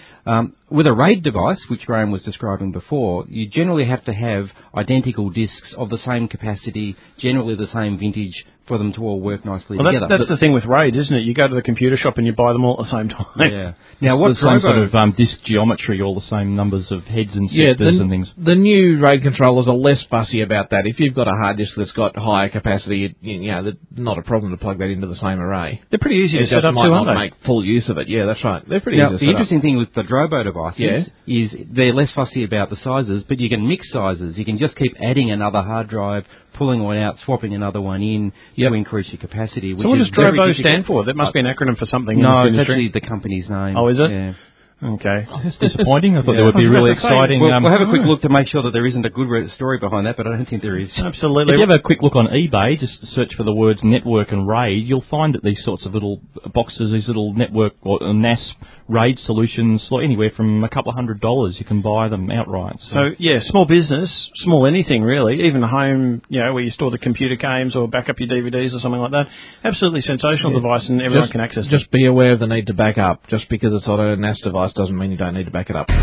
Speaker 13: With a RAID device, which Graham was describing before, you generally have to have identical disks of the same capacity, generally the same vintage, for them to all work nicely together.
Speaker 4: That's the thing with RAIDs, isn't it? You go to the computer shop and you buy them all at the same time.
Speaker 13: Yeah. Now, what's
Speaker 14: the same sort of disk geometry, all the same numbers of heads and sectors and things.
Speaker 12: The new RAID controllers are less fussy about that. If you've got a hard disk that's got higher capacity, not a problem to plug that into the same array.
Speaker 4: They're pretty easy to set up too,
Speaker 12: might
Speaker 4: aren't
Speaker 12: not
Speaker 4: they?
Speaker 12: make full use of it. Yeah, that's right. They're pretty easy to set up.
Speaker 13: The interesting thing with the Drobo devices is they're less fussy about the sizes, but you can mix sizes. You can just keep adding another hard drive, pulling one out, swapping another one in to increase your capacity.
Speaker 4: So what does Drobo stand for? That must be an acronym for something in this industry.
Speaker 13: No, it's actually the company's name.
Speaker 4: Oh, is it?
Speaker 13: Yeah.
Speaker 4: Okay.
Speaker 14: That's disappointing. I thought there would be really exciting...
Speaker 13: We'll have a quick look to make sure that there isn't a good story behind that, but I don't think there is.
Speaker 4: Absolutely.
Speaker 14: If you have a quick look on eBay, just search for the words network and RAID, you'll find that these sorts of little boxes, these little network or NAS RAID solutions, anywhere from a couple of $100, you can buy them outright.
Speaker 4: So small business, small anything really, even home, where you store the computer games or back up your DVDs or something like that. Absolutely sensational device, and everyone can access it.
Speaker 12: Just be aware of the need to back up. Just because it's on a NAS device doesn't mean you don't need to back it up.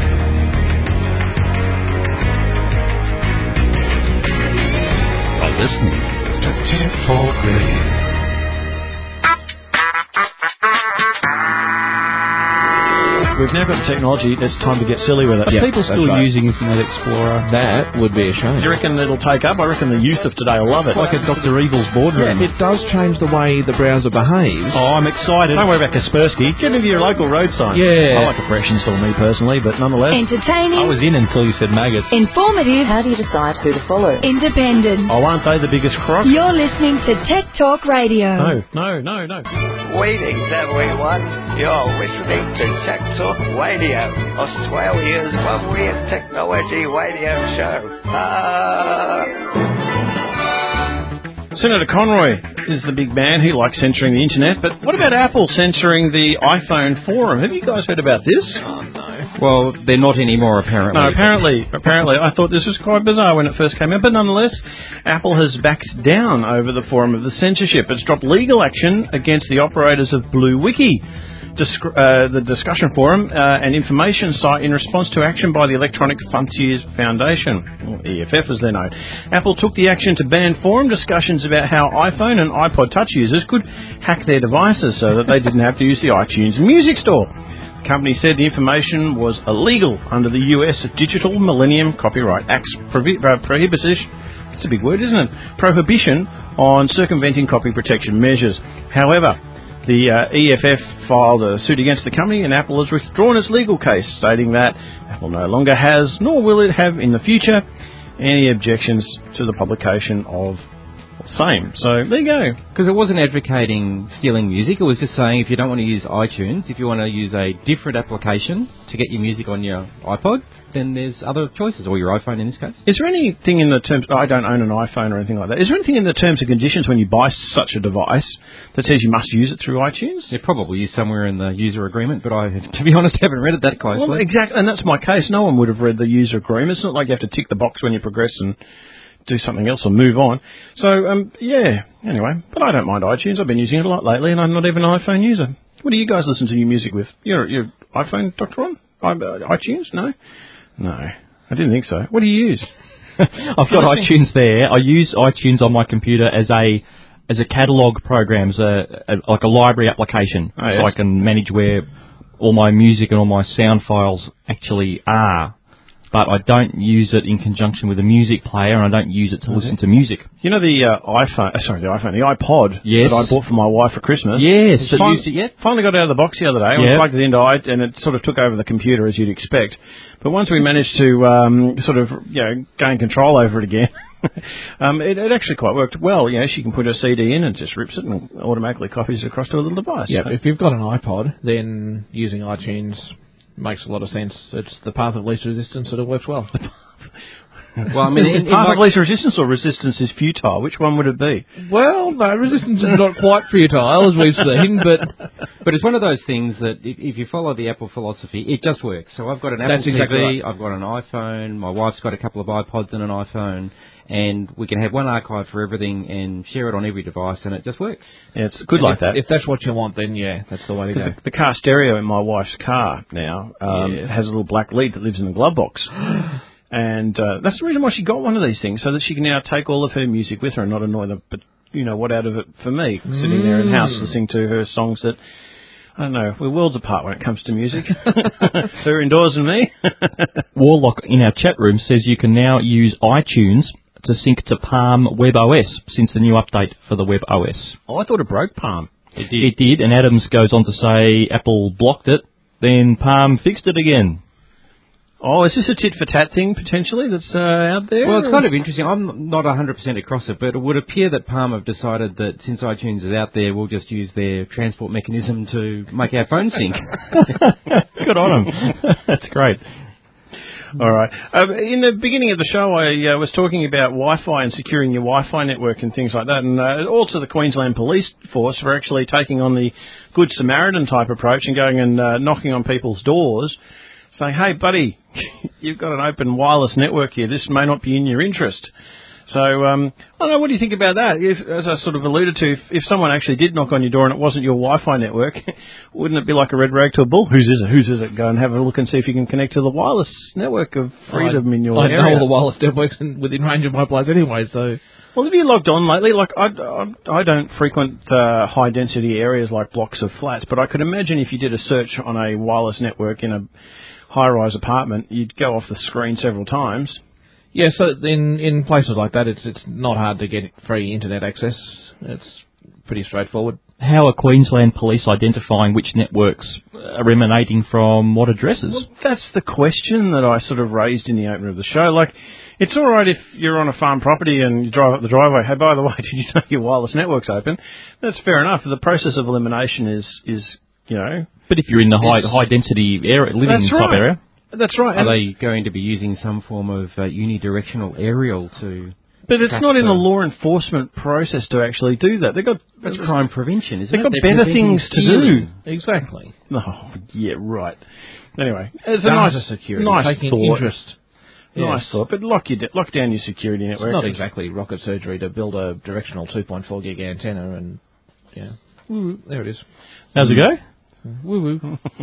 Speaker 15: You're listening to Tech Talk Radio.
Speaker 4: We've now got the technology, it's time to get silly with it.
Speaker 14: Are people still using Internet Explorer?
Speaker 12: That would be a shame.
Speaker 4: Do you reckon it'll take up? I reckon the youth of today will love it.
Speaker 14: Like a Dr. Evil's boardroom.
Speaker 12: Yeah, it does change the way the browser behaves.
Speaker 4: Oh, I'm excited. Don't worry about Kaspersky. Get into your local road sign.
Speaker 12: Yeah.
Speaker 4: I like a fresh install, me personally, but nonetheless.
Speaker 10: Entertaining.
Speaker 14: I was in until you said maggots.
Speaker 10: Informative.
Speaker 1: How do you decide who to follow?
Speaker 10: Independent.
Speaker 4: Oh, aren't they the biggest crock?
Speaker 10: You're listening to Tech Talk Radio.
Speaker 4: No.
Speaker 16: Greetings, everyone. You're listening to Tech Talk Radio, Australia's loveliest technology radio show.
Speaker 4: Senator Conroy is the big man. He likes censoring the internet. But what about Apple censoring the iPhone forum? Have you guys heard about this?
Speaker 12: Oh, no.
Speaker 13: Well, they're not anymore, apparently.
Speaker 4: No, apparently. I thought this was quite bizarre when it first came out. But nonetheless, Apple has backed down over the forum of the censorship. It's dropped legal action against the operators of BlueWiki, the discussion forum and information site, in response to action by the Electronic Frontiers Foundation, or EFF as they're known. Apple took the action to ban forum discussions about how iPhone and iPod Touch users could hack their devices so that they didn't have to use the iTunes Music Store. The company said the information was illegal under the US Digital Millennium Copyright Act's prohibition. It's a big word, isn't it? Prohibition on circumventing copy protection measures. However, the EFF filed a suit against the company, and Apple has withdrawn its legal case, stating that Apple no longer has, nor will it have in the future, any objections to the publication of Same. So there you go.
Speaker 13: Because it wasn't advocating stealing music. It was just saying if you don't want to use iTunes, if you want to use a different application to get your music on your iPod, then there's other choices, or your iPhone in this case.
Speaker 4: Is there anything in the terms... I don't own an iPhone or anything like that. Is there anything in the terms and conditions when you buy such a device that says you must use it through iTunes?
Speaker 13: It probably is somewhere in the user agreement, but I, to be honest, haven't read it that closely.
Speaker 4: Well, exactly, and that's my case. No one would have read the user agreement. It's not like you have to tick the box when you progress and do something else or move on. So, anyway, but I don't mind iTunes. I've been using it a lot lately, and I'm not even an iPhone user. What do you guys listen to your music with? Your iPhone, Dr. Ron? iTunes? No? No, I didn't think so. What do you use?
Speaker 11: I've got iTunes there. I use iTunes on my computer as a catalogue program, like a library application, so I can manage where all my music and all my sound files actually are. But I don't use it in conjunction with a music player, and I don't use it to listen to music.
Speaker 4: You know the iPod
Speaker 11: yes.
Speaker 4: that I bought for my wife for Christmas?
Speaker 11: Yes. Have you used it yet?
Speaker 4: Finally got it out of the box the other day.
Speaker 11: Yeah.
Speaker 4: We plugged it into it, and it sort of took over the computer, as you'd expect. But once we managed to gain control over it again, it actually quite worked well. You know, she can put her CD in and just rips it and automatically copies it across to a little device.
Speaker 12: Yeah, if you've got an iPod, then using iTunes makes a lot of sense. It's the path of least resistance, and it works well.
Speaker 4: Well, I mean, path of least resistance or resistance is futile. Which one would it be?
Speaker 12: Well, no, resistance is not quite futile, as we've seen,
Speaker 13: but it's one of those things that if you follow the Apple philosophy, it just works. So I've got an Apple TV,
Speaker 12: exactly right.
Speaker 13: I've got an iPhone, my wife's got a couple of iPods and an iPhone, and we can have one archive for everything and share it on every device, and it just works.
Speaker 4: Yeah, it's good like that.
Speaker 12: If that's what you want, then yeah, that's the way to go.
Speaker 4: The car stereo in my wife's car now has a little black lead that lives in the glove box. And that's the reason why she got one of these things, so that she can now take all of her music with her and not annoy the, but you know what, out of it for me, sitting there in the house listening to her songs that, I don't know, we're worlds apart when it comes to music. Her indoors and me.
Speaker 11: Warlock in our chat room says you can now use iTunes to sync to Palm WebOS since the new update for the WebOS.
Speaker 4: Oh, I thought it broke Palm.
Speaker 11: It did, and Adams goes on to say Apple blocked it, then Palm fixed it again.
Speaker 4: Oh, is this a tit-for-tat thing, potentially, that's out there?
Speaker 13: Well, it's kind of interesting. I'm not 100% across it, but it would appear that Palm have decided that since iTunes is out there, we'll just use their transport mechanism to make our phone sync.
Speaker 11: Good on them. That's great.
Speaker 4: All right. In the beginning of the show, I was talking about Wi-Fi and securing your Wi-Fi network and things like that, and all to the Queensland Police Force for actually taking on the Good Samaritan type approach and going and knocking on people's doors, saying, hey, buddy, you've got an open wireless network here. This may not be in your interest. So, I don't know, what do you think about that? As I sort of alluded to, if someone actually did knock on your door and it wasn't your Wi-Fi network, wouldn't it be like a red rag to a bull? Whose is it? Go and have a look and see if you can connect to the wireless network of freedom in your area.
Speaker 12: I know all the wireless networks within range of my place anyway, so...
Speaker 4: Well, have you logged on lately? Like, I don't frequent high-density areas like blocks of flats, but I could imagine if you did a search on a wireless network in a high-rise apartment, you'd go off the screen several times.
Speaker 12: Yeah, so in places like that, it's not hard to get free internet access. It's pretty straightforward.
Speaker 11: How are Queensland Police identifying which networks are emanating from what addresses?
Speaker 4: Well, that's the question that I sort of raised in the opener of the show. Like, it's all right if you're on a farm property and you drive up the driveway. Hey, by the way, did you know your wireless network's open? That's fair enough. The process of elimination is you know.
Speaker 11: But if you're in the high density area, living type area.
Speaker 4: That's right.
Speaker 13: Are they going to be using some form of unidirectional aerial to...
Speaker 4: But it's not in the law enforcement process to actually do that.
Speaker 13: That's crime prevention, isn't it?
Speaker 4: They've got better things to do.
Speaker 12: Exactly.
Speaker 4: Oh, yeah, right. Anyway, it's
Speaker 12: a nice security.
Speaker 4: Nice
Speaker 12: taking
Speaker 4: thought.
Speaker 12: Interest.
Speaker 4: Nice thought, but lock down your security network.
Speaker 12: It's not exactly rocket surgery to build a directional 2.4 gig antenna and, yeah. There it is.
Speaker 11: How's it go?
Speaker 12: Woo-woo.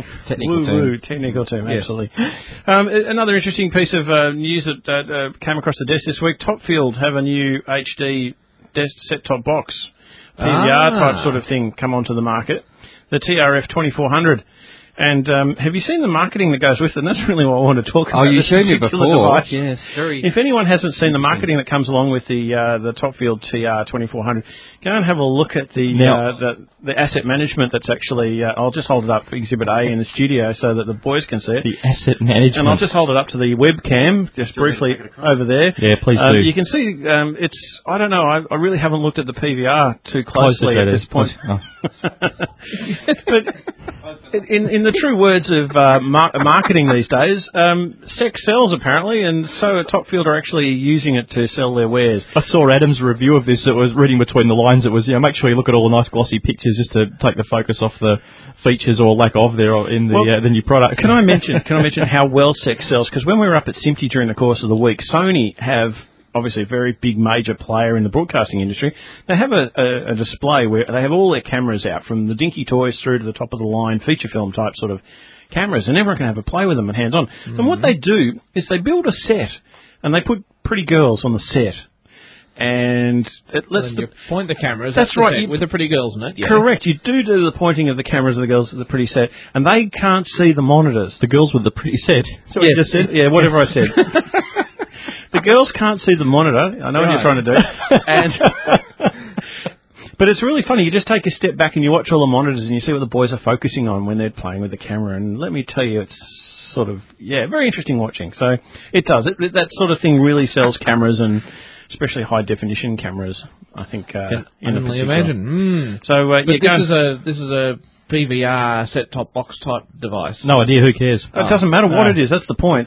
Speaker 4: Technical term, absolutely. Another interesting piece of news that came across the desk this week, Topfield have a new HD set-top box, PVR type sort of thing come onto the market. The TRF 2400 And have you seen the marketing that goes with it? And that's really what I want to talk about.
Speaker 13: Oh, you've shown me before.
Speaker 4: Device.
Speaker 13: Yes, very.
Speaker 4: If anyone hasn't seen the marketing that comes along with the Topfield TR 2400, go and have a look at the asset management that's actually. I'll just hold it up for Exhibit A in the studio so that the boys can see it.
Speaker 14: The asset management.
Speaker 4: And I'll just hold it up to the webcam just briefly over there.
Speaker 14: Yeah, please do.
Speaker 4: You can see it's. I don't know. I really haven't looked at the PVR too closely at this point.
Speaker 14: Oh.
Speaker 4: But in the true words of marketing these days, sex sells apparently, and so Topfield are actually using it to sell their wares.
Speaker 14: I saw Adam's review of this. It was reading between the lines. It was, make sure you look at all the nice glossy pictures just to take the focus off the features or lack of there in the new product.
Speaker 4: Can I mention how well sex sells? Because when we were up at SMPTE during the course of the week, Sony have obviously a very big major player in the broadcasting industry. They have a display where they have all their cameras out, from the dinky toys through to the top of the line feature film type sort of cameras, and everyone can have a play with them and hands on. Mm-hmm. And what they do is they build a set, and they put pretty girls on the set. And
Speaker 12: you point the cameras.
Speaker 4: That's right,
Speaker 12: with the pretty girls in it. Yeah.
Speaker 4: Correct. You do the pointing of the cameras of the girls at the pretty set, and they can't see the monitors.
Speaker 14: The girls with the pretty set.
Speaker 4: So what you just said? Yeah, whatever I said. The girls can't see the monitor. I know what you're trying to do. But it's really funny. You just take a step back and you watch all the monitors and you see what the boys are focusing on when they're playing with the camera. And let me tell you, it's sort of, very interesting watching. So it does. That sort of thing really sells cameras, and especially high-definition cameras, I think.
Speaker 12: Can only imagine.
Speaker 4: So,
Speaker 12: this is a PVR set-top box type device.
Speaker 14: No idea. Who cares?
Speaker 4: It doesn't matter what it is. That's the point.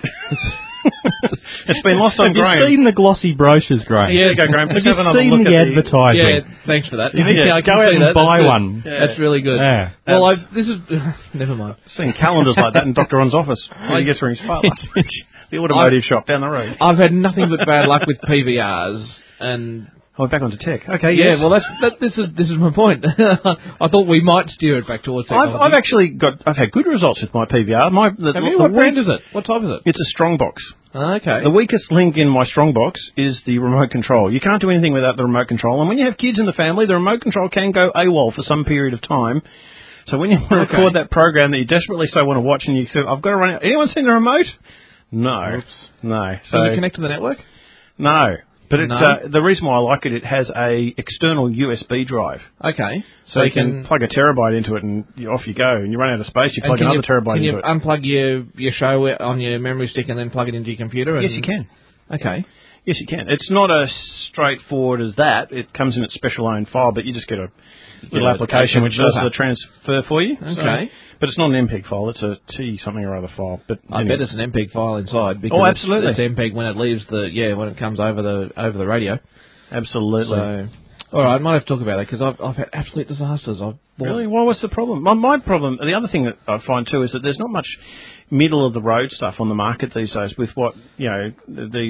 Speaker 4: It's been lost on Graham.
Speaker 14: Have you seen the glossy brochures, Graham?
Speaker 4: Yeah, go Graham.
Speaker 14: Have you seen the advertising?
Speaker 12: Yeah, thanks for that.
Speaker 14: You need to go out and buy one.
Speaker 12: That's really good.
Speaker 14: Yeah.
Speaker 12: Well, this is... never mind.
Speaker 4: I've seen calendars like that in Dr. Ron's office. He gets for his spotlight. The automotive shop down the road.
Speaker 12: I've had nothing but bad luck with PVRs, and...
Speaker 4: Oh, back onto tech. Okay,
Speaker 12: yes. Yeah, well, this is my point. I thought we might steer it back towards technology.
Speaker 4: I've actually I've had good results with my PVR.
Speaker 12: What brand is it? What type is it?
Speaker 4: It's a Strongbox.
Speaker 12: Okay.
Speaker 4: The weakest link in my Strongbox is the remote control. You can't do anything without the remote control. And when you have kids in the family, the remote control can go AWOL for some period of time. So when you want to record that program that you desperately so want to watch, and you say, I've got to run out. Anyone seen the remote? No.
Speaker 12: Oops.
Speaker 4: No.
Speaker 12: So you connect to the network?
Speaker 4: No. But it's the reason why I like it has a external USB drive.
Speaker 12: Okay.
Speaker 4: So you can plug a terabyte into it and off you go. And you run out of space, you plug another terabyte into it.
Speaker 12: Can you unplug your show on your memory stick and then plug it into your computer?
Speaker 4: Yes, you can.
Speaker 12: Okay.
Speaker 4: Yes, you can. It's not as straightforward as that. It comes in its special own file, but you just get a little application which does the transfer for you.
Speaker 12: Okay.
Speaker 4: But it's not an MPEG file. It's a T something or other file. But
Speaker 12: I bet it's an MPEG file inside. Because
Speaker 4: absolutely.
Speaker 12: It's MPEG when it leaves when it comes over the radio.
Speaker 4: Absolutely.
Speaker 12: So, all right, I might have to talk about that because I've had absolute disasters.
Speaker 4: Really? Well, what's the problem? My problem, the other thing that I find too, is that there's not much middle of the road stuff on the market these days with what, these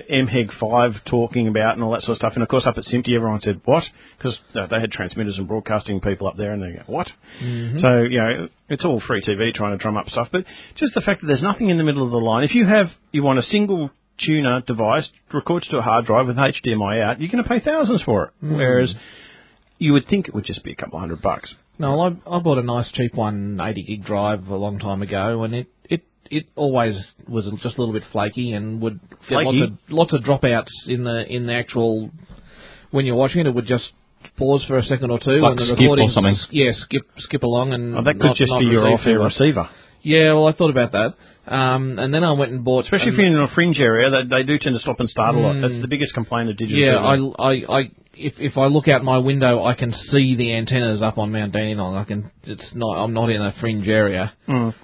Speaker 4: MHEG5 talking about and all that sort of stuff. And of course up at SMPTE everyone said, what? Because they had transmitters and broadcasting people up there and they go, what? Mm-hmm. So, it's all free TV trying to drum up stuff. But just the fact that there's nothing in the middle of the line. If you want a single tuner device, records to a hard drive with HDMI out, you're going to pay thousands for it. Mm. Whereas you would think it would just be a couple $100.
Speaker 12: No, I bought a nice cheap 180 gig drive a long time ago, and it always was just a little bit flaky and would get lots of dropouts in the actual when you're watching it. It would just pause for a second or two,
Speaker 14: like
Speaker 12: and the
Speaker 14: skip
Speaker 12: recording
Speaker 14: or something.
Speaker 12: Yeah, skip along, and
Speaker 4: that could just be your off-air receiver.
Speaker 12: Yeah, well, I thought about that. And then I went and bought...
Speaker 4: Especially if you're in a fringe area, they do tend to stop and start a lot. That's the biggest complaint of digital.
Speaker 12: Yeah, if I look out my window, I can see the antennas up on Mount Dandenong. I'm not in a fringe area.
Speaker 4: Mm.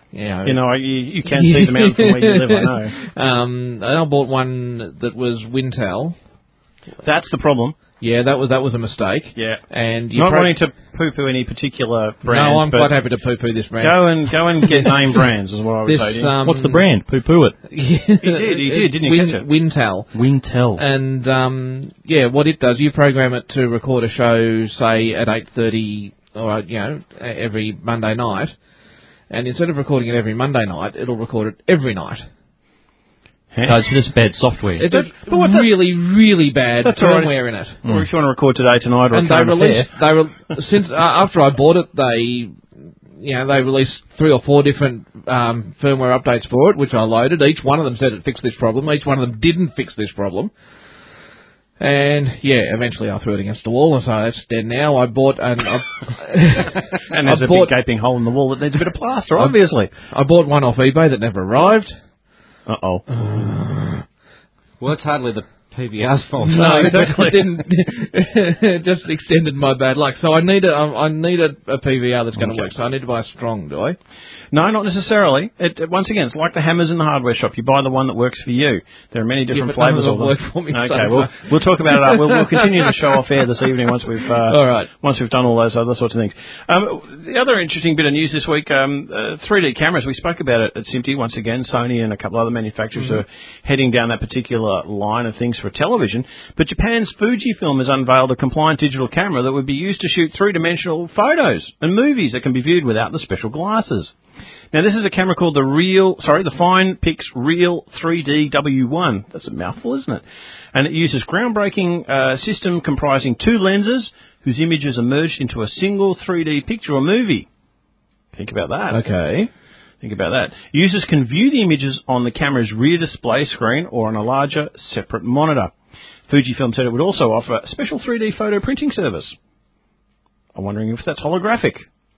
Speaker 4: You can see the mountain from where you live, I know.
Speaker 12: And I bought one that was Wintel.
Speaker 4: That's the problem.
Speaker 12: Yeah, that was a mistake.
Speaker 4: Yeah,
Speaker 12: and
Speaker 4: not wanting to poo-poo any particular brands.
Speaker 12: No, I'm quite happy to poo-poo this brand.
Speaker 4: Go and get name brands is what I would say.
Speaker 14: What's the brand? Poo-poo it.
Speaker 4: He did, didn't you catch it?
Speaker 12: Wintel. And what it does, you program it to record a show, say at 8:30, or every Monday night, and instead of recording it every Monday night, it'll record it every night.
Speaker 14: No, it's just bad software.
Speaker 12: It's really, really bad firmware in it.
Speaker 4: Or if you want to record today, tonight, or
Speaker 12: and since after I bought it, they released 3 or 4 different firmware updates for it, which I loaded. Each one of them said it fixed this problem. Each one of them didn't fix this problem. And, eventually I threw it against the wall, and so it's dead now. I bought and
Speaker 4: there's a big gaping hole in the wall that needs a bit of plaster, obviously.
Speaker 12: I bought one off eBay that never arrived.
Speaker 4: Uh-oh.
Speaker 13: Well, it's hardly the PVR's fault.
Speaker 12: No, exactly. It just extended my bad luck. So I need a PVR that's going to work. So I need to buy a strong, do I?
Speaker 4: No, not necessarily. Once again, it's like the hammers in the hardware shop. You buy the one that works for you. There are many different flavours of them.
Speaker 12: Work for me.
Speaker 4: Okay, we'll talk about it. We'll continue to show off air this evening once we've
Speaker 12: all right.
Speaker 4: Once we've done all those other sorts of things. The other interesting bit of news this week, 3D cameras. We spoke about it at SMPTE once again. Sony and a couple other manufacturers are heading down that particular line of things for television. But Japan's Fujifilm has unveiled a compliant digital camera that would be used to shoot 3-dimensional photos and movies that can be viewed without the special glasses. Now, this is a camera called the FinePix Real 3D W1. That's a mouthful, isn't it? And it uses groundbreaking system comprising 2 lenses whose images are merged into a single 3D picture or movie. Think about that.
Speaker 12: Okay.
Speaker 4: Think about that. Users can view the images on the camera's rear display screen or on a larger separate monitor. Fujifilm said it would also offer a special 3D photo printing service. I'm wondering if that's holographic.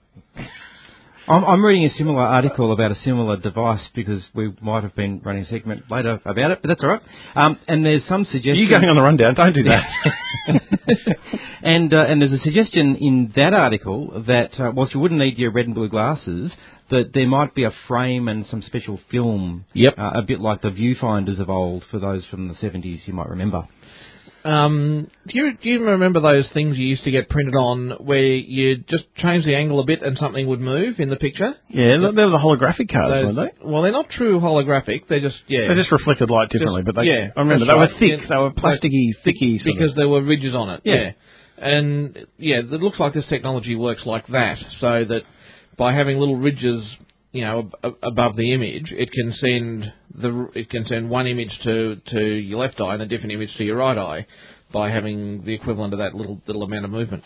Speaker 13: I'm reading a similar article about a similar device because we might have been running a segment later about it, but that's all right. And there's some suggestion...
Speaker 4: You're going on the rundown, don't do that.
Speaker 13: And there's a suggestion in that article that whilst you wouldn't need your red and blue glasses, that there might be a frame and some special film, a bit like the viewfinders of old, for those from the 70s you might remember.
Speaker 12: Do you remember those things you used to get printed on where you just change the angle a bit and something would move in the picture?
Speaker 4: Yeah, they were the holographic cards, weren't they?
Speaker 12: Well, they're not true holographic. They're just,
Speaker 4: They just reflected light differently, but they, I remember they were thick. They were plasticky, thicky.
Speaker 12: Because there were ridges on it, yeah. And, it looks like this technology works like that, so that by having little ridges, above the image, it can send one image to your left eye and a different image to your right eye by having the equivalent of that little amount of movement.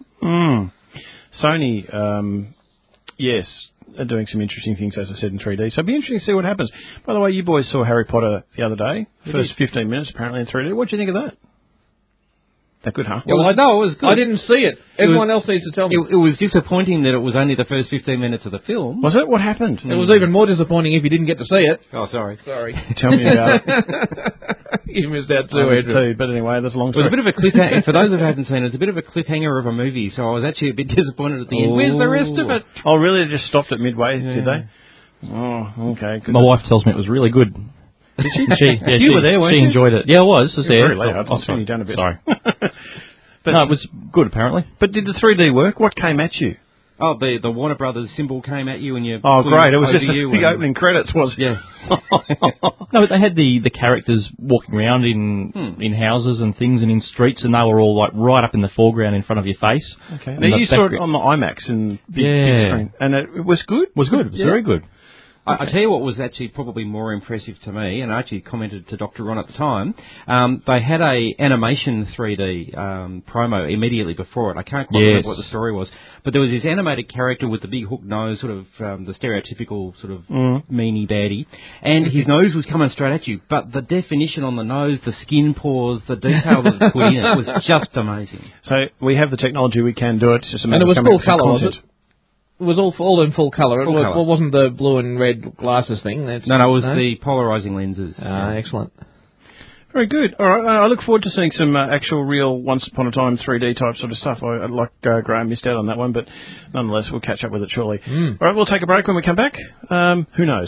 Speaker 4: Sony, yes, are doing some interesting things, as I said, in 3D. So it'll be interesting to see what happens. By the way, you boys saw Harry Potter the other day. First 15 minutes, apparently, in 3D. What do you think of that? That good, huh?
Speaker 12: Well, it was good. I didn't see it. Everyone else needs to tell me.
Speaker 13: It was disappointing that it was only the first 15 minutes of the film.
Speaker 4: Was it? What happened?
Speaker 12: It was even more disappointing if you didn't get to see it.
Speaker 13: Oh, sorry.
Speaker 4: Tell me about it.
Speaker 12: You missed out too,
Speaker 4: but anyway, that's a long story.
Speaker 13: It was a bit of a cliffhanger. For those who haven't seen it, it's a bit of a cliffhanger of a movie, so I was actually a bit disappointed at the end. Where's the rest of it?
Speaker 4: Oh, really? They just stopped at midway, did they? Oh, okay.
Speaker 11: My wife tells me it was really good.
Speaker 4: Did she?
Speaker 11: You
Speaker 4: were there, weren't you?
Speaker 11: She enjoyed it. Yeah, I was. I was there.
Speaker 4: Very late. I've seen you done a bit.
Speaker 11: Sorry. But no, it was good, apparently.
Speaker 4: But did the 3D work? What came at you?
Speaker 13: Oh, the Warner Brothers symbol came at you and you...
Speaker 4: Oh, great. It was just the opening credits, was
Speaker 13: Yeah.
Speaker 11: No, but they had the characters walking around in houses and things and in streets, and they were all like right up in the foreground in front of your face.
Speaker 4: Okay. Now, you saw it on the IMAX and big screen, and it was good?
Speaker 11: It was good. It was very good.
Speaker 13: I tell you what was actually probably more impressive to me, and I actually commented to Dr. Ron at the time, they had a animation 3D promo immediately before it. I can't quite remember what the story was, but there was this animated character with the big hook nose, sort of the stereotypical sort of meanie baddie, and his nose was coming straight at you, but the definition on the nose, the skin pores, the detail that was put in it was just amazing.
Speaker 4: So we have the technology, we can do it. It's just a
Speaker 12: and it was full colour, was it?
Speaker 4: It
Speaker 12: was all in full colour. It wasn't the blue and red glasses thing.
Speaker 13: No, it was the polarising lenses.
Speaker 12: Excellent.
Speaker 4: Very good. All right, I look forward to seeing some actual real once upon a time 3D type sort of stuff. Like Graham missed out on that one, but nonetheless, we'll catch up with it shortly. All right, we'll take a break when we come back. Who knows?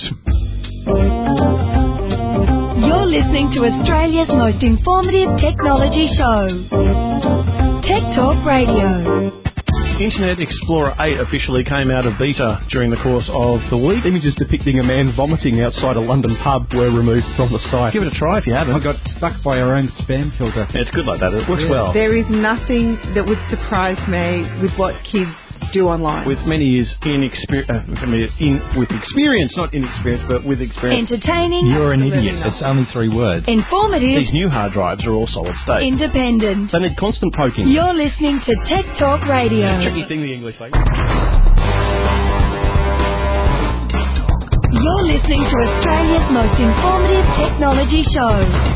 Speaker 10: You're listening to Australia's most informative technology show, Tech Talk Radio.
Speaker 4: Internet Explorer 8 officially came out of beta during the course of the week.
Speaker 11: Images depicting a man vomiting outside a London pub were removed from the site.
Speaker 4: Give it a try if you haven't.
Speaker 13: I got stuck by our own spam filter.
Speaker 4: Yeah, it's good like that. It works well.
Speaker 17: There is nothing that would surprise me with what kids do online.
Speaker 4: With many years with experience, not inexperience, but with experience.
Speaker 10: Entertaining.
Speaker 11: You're an idiot. It's only 3 words.
Speaker 10: Informative.
Speaker 4: These new hard drives are all solid state.
Speaker 10: Independent.
Speaker 11: They need constant poking.
Speaker 10: You're listening to Tech Talk Radio.
Speaker 4: Tricky thing, the English language.
Speaker 10: You're listening to Australia's most informative technology show.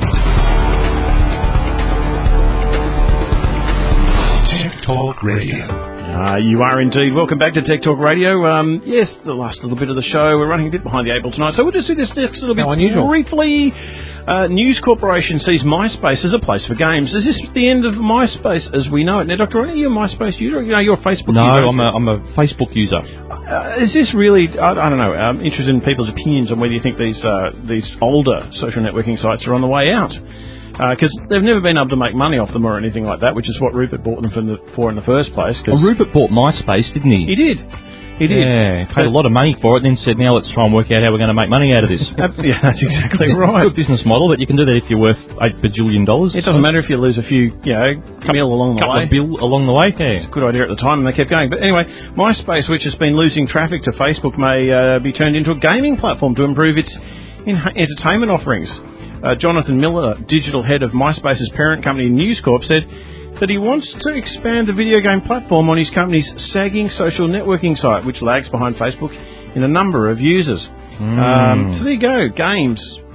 Speaker 15: Tech Talk Radio.
Speaker 4: You are indeed. Welcome back to Tech Talk Radio. Yes, the last little bit of the show. We're running a bit behind the eight ball tonight, so we'll just do this next little bit briefly. News Corporation sees MySpace as a place for games. Is this the end of MySpace as we know it? Now, Dr. Ronnie, are you a MySpace user? You know, you're a Facebook user.
Speaker 11: No, I'm a Facebook user.
Speaker 4: Is this really, I don't know, I'm interested in people's opinions on whether you think these older social networking sites are on the way out. Because they've never been able to make money off them or anything like that, which is what Rupert bought them for in the first place.
Speaker 11: Well, Rupert bought MySpace, didn't he?
Speaker 4: He did.
Speaker 11: Yeah, paid a lot of money for it, and then said, now let's try and work out how we're going to make money out of this.
Speaker 4: Yeah, that's exactly right.
Speaker 11: Good business model, but you can do that if you're worth $8 bajillion.
Speaker 4: It doesn't matter if you lose a few, couple along the way.
Speaker 11: Along the way, yeah.
Speaker 4: It's a good idea at the time, and they kept going. But anyway, MySpace, which has been losing traffic to Facebook, may be turned into a gaming platform to improve its entertainment offerings. Jonathan Miller, digital head of MySpace's parent company News Corp, said that he wants to expand the video game platform on his company's sagging social networking site, which lags behind Facebook in a number of users. So there you go, games.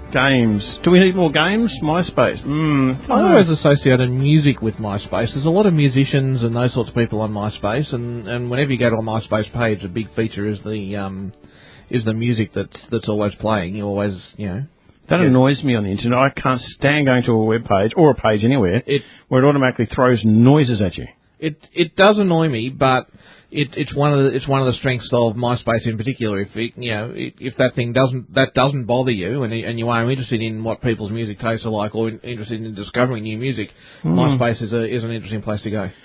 Speaker 4: Do we need more games? MySpace.
Speaker 12: I always associated music with MySpace. There's a lot of musicians and those sorts of people on MySpace, and whenever you go to a MySpace page, a big feature is the music that's always playing. You always,
Speaker 4: That annoys me on the internet. I can't stand going to a web page or a page anywhere where it automatically throws noises at you.
Speaker 12: It does annoy me, but it's one of the strengths of MySpace in particular. If that thing doesn't bother you and you are interested in what people's music tastes are like or interested in discovering new music, MySpace is an interesting place to go.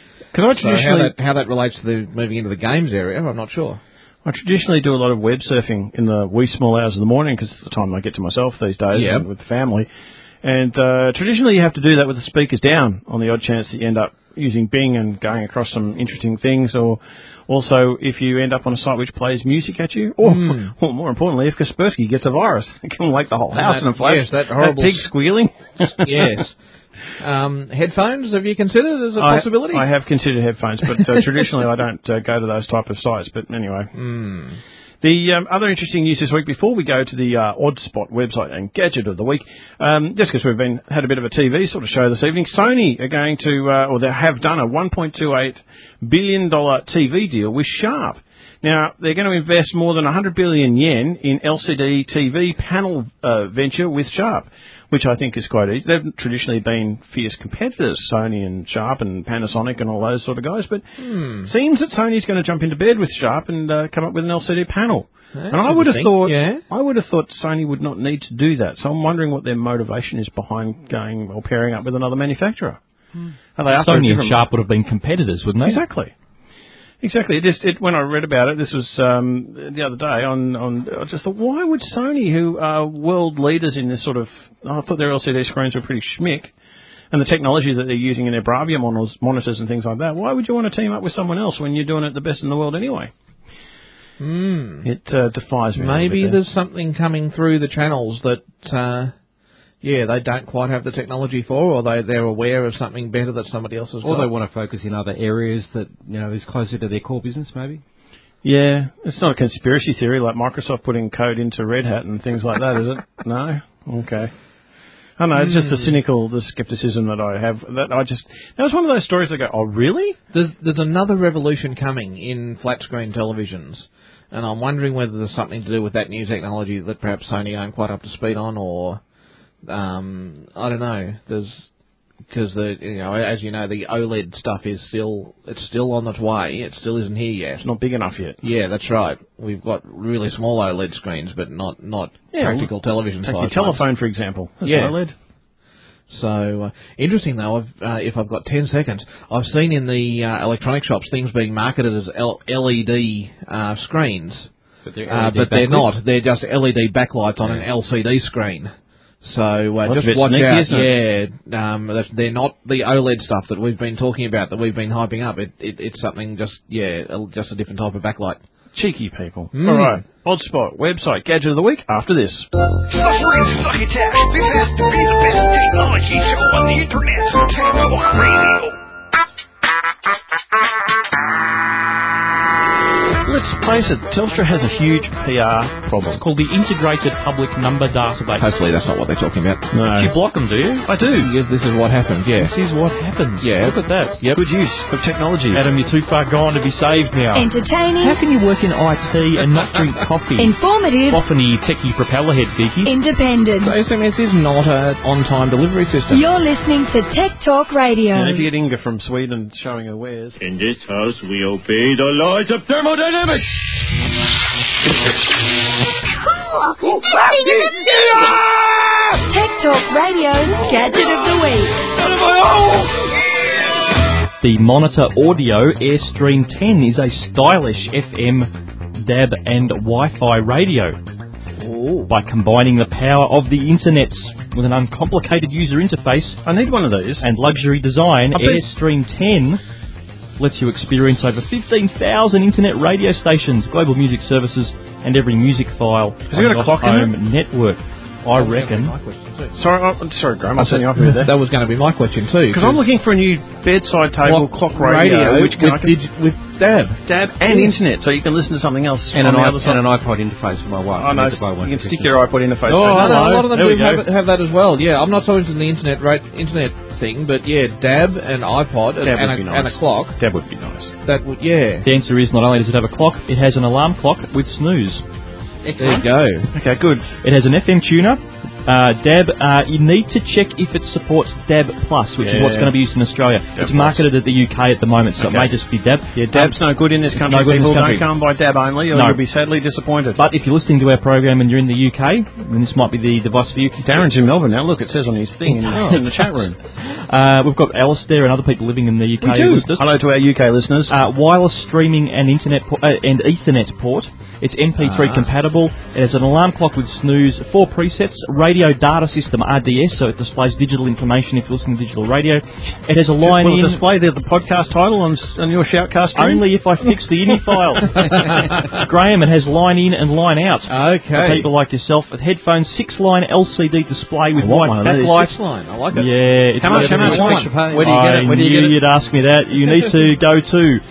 Speaker 12: How that relates to the moving into the games area, I'm not sure.
Speaker 4: I traditionally do a lot of web surfing in the wee small hours of the morning because it's the time I get to myself these days with the family. And traditionally you have to do that with the speakers down on the odd chance that you end up using Bing and going across some interesting things, or also if you end up on a site which plays music at you, or more importantly, if Kaspersky gets a virus, it can wake the whole house in a flash.
Speaker 12: Yes, that horrible...
Speaker 4: That pig squealing.
Speaker 12: Yes. Headphones, have you considered as a possibility?
Speaker 4: I have considered headphones, but traditionally I don't go to those type of sites. But anyway. The other interesting news this week, before we go to the Oddspot website and gadget of the week, just because we've had a bit of a TV sort of show this evening, Sony are going to, or they have done a $1.28 billion TV deal with Sharp. Now, they're going to invest more than 100 billion yen in LCD TV panel venture with Sharp, which I think is quite easy. They've traditionally been fierce competitors, Sony and Sharp and Panasonic and all those sort of guys, but seems that Sony's going to jump into bed with Sharp and come up with an LCD panel.
Speaker 12: That's
Speaker 4: and I would have thought Sony would not need to do that. So I'm wondering what their motivation is behind going or pairing up with another manufacturer.
Speaker 11: Sony and Sharp would have been competitors, wouldn't they?
Speaker 4: Exactly. When I read about it, this was the other day I just thought, why would Sony, who are world leaders in this sort of, I thought their LCD screens were pretty schmick, and the technology that they're using in their Bravia monitors and things like that, why would you want to team up with someone else when you're doing it the best in the world anyway? It defies me.
Speaker 12: Maybe there's something coming through the channels that... they don't quite have the technology for, or they're aware of something better that somebody else has got.
Speaker 13: Or they want to focus in other areas that, is closer to their core business, maybe?
Speaker 4: Yeah, it's not a conspiracy theory like Microsoft putting code into Red Hat and things like that, is it? No? Okay. I don't know, it's just the skepticism that I have. That was one of those stories that go, oh, really?
Speaker 12: There's another revolution coming in flat-screen televisions, and I'm wondering whether there's something to do with that new technology that perhaps Sony aren't quite up to speed on, or... I don't know. Because as you know, the OLED stuff is still on its way. It still isn't here yet.
Speaker 4: It's not big enough yet.
Speaker 12: Yeah, that's right. We've got really small OLED screens, but not practical television size.
Speaker 4: Take your telephone, for example. That's OLED.
Speaker 12: So interesting though. If I've got 10 seconds, I've seen in the electronic shops things being marketed as LED screens, but they're not. They're just LED backlights on an LCD screen. So just watch out. They're not the OLED stuff that we've been talking about, that we've been hyping up. It's something just a different type of backlight.
Speaker 4: Cheeky people. All right. Oddspot website gadget of the week after this.
Speaker 16: Suffering succotash. This has to be the best technology show on the internet. Tech Talk Radio.
Speaker 4: Let's face it, Telstra has a huge PR problem.
Speaker 11: It's called the Integrated Public Number Database.
Speaker 12: Hopefully that's not what they're talking about.
Speaker 4: No.
Speaker 11: You block them, do you?
Speaker 4: I do.
Speaker 12: Yeah, this is what happened, yeah.
Speaker 11: This is what happens.
Speaker 12: Yeah.
Speaker 11: Look at that.
Speaker 12: Yep.
Speaker 4: Good use of technology.
Speaker 11: Adam, you're too far gone to be saved now.
Speaker 10: Entertaining.
Speaker 11: How can you work in IT and not drink coffee?
Speaker 10: Informative.
Speaker 11: Boffiny, techie, propellerhead, geeky.
Speaker 10: Independent.
Speaker 12: So SMS is not an on-time delivery system.
Speaker 10: You're listening to Tech Talk Radio.
Speaker 4: If you get Inga from Sweden showing her wares.
Speaker 18: In this house, we obey the laws of thermodynamics.
Speaker 10: Tech Talk Radio's Gadget of the Week.
Speaker 11: The Monitor Audio Airstream 10 is a stylish FM, DAB and Wi-Fi radio.
Speaker 12: Ooh.
Speaker 11: By combining the power of the internet with an uncomplicated user interface,
Speaker 4: I need one of these,
Speaker 11: and luxury design, Airstream 10 lets you experience over 15,000 internet radio stations, global music services, and every music file
Speaker 4: Has it got a clock in it?
Speaker 11: home network. I reckon.
Speaker 4: Sorry, Graham, I'm turning off with that.
Speaker 12: That was going to be my question too.
Speaker 4: Because I'm looking for a new bedside table clock radio, which
Speaker 12: with DAB
Speaker 4: and internet, so you can listen to something else
Speaker 13: and
Speaker 4: on
Speaker 13: an
Speaker 4: the other side.
Speaker 13: And an iPod interface for my wife.
Speaker 4: Oh, no, you can stick your iPod interface.
Speaker 12: Oh, a lot of them do have that as well. Yeah, I'm not talking to the internet thing, but yeah, DAB and iPod and a clock.
Speaker 4: DAB would be nice.
Speaker 12: That would, yeah.
Speaker 11: The answer is not only does it have a clock, it has an alarm clock with snooze.
Speaker 12: Excellent. There you
Speaker 11: go. Okay, good. It has an FM tuner. DAB, you need to check if it supports DAB+, which is what's going to be used in Australia.
Speaker 4: DAB
Speaker 11: it's marketed at the UK at the moment, so it may just be DAB.
Speaker 4: Yeah, DAB's no good in this country. People don't come by DAB only, or you'll be sadly disappointed.
Speaker 11: But if you're listening to our program and you're in the UK, then this might be the device for you.
Speaker 4: Darren's in Melbourne now. Look, it says on his thing in the chat room.
Speaker 11: We've got Alistair and other people living in the UK.
Speaker 4: We do. Hello to our UK listeners.
Speaker 11: Wireless streaming and internet and Ethernet port. It's MP3 compatible. It has an alarm clock with snooze, 4 presets, radio data system RDS, so it displays digital information if you're listening to digital radio. It has a line in.
Speaker 4: Will it display the podcast title on your shoutcast stream?
Speaker 11: Only if I fix the INI file. Graham, it has line in and line out.
Speaker 12: Okay.
Speaker 11: For people like yourself. With headphones, 6-line LCD display with white backlight.
Speaker 12: 6-line, I like it.
Speaker 11: Yeah.
Speaker 4: How much extra pay? Where do you get it?
Speaker 11: Where do you get it? You'd ask me that. You need to go to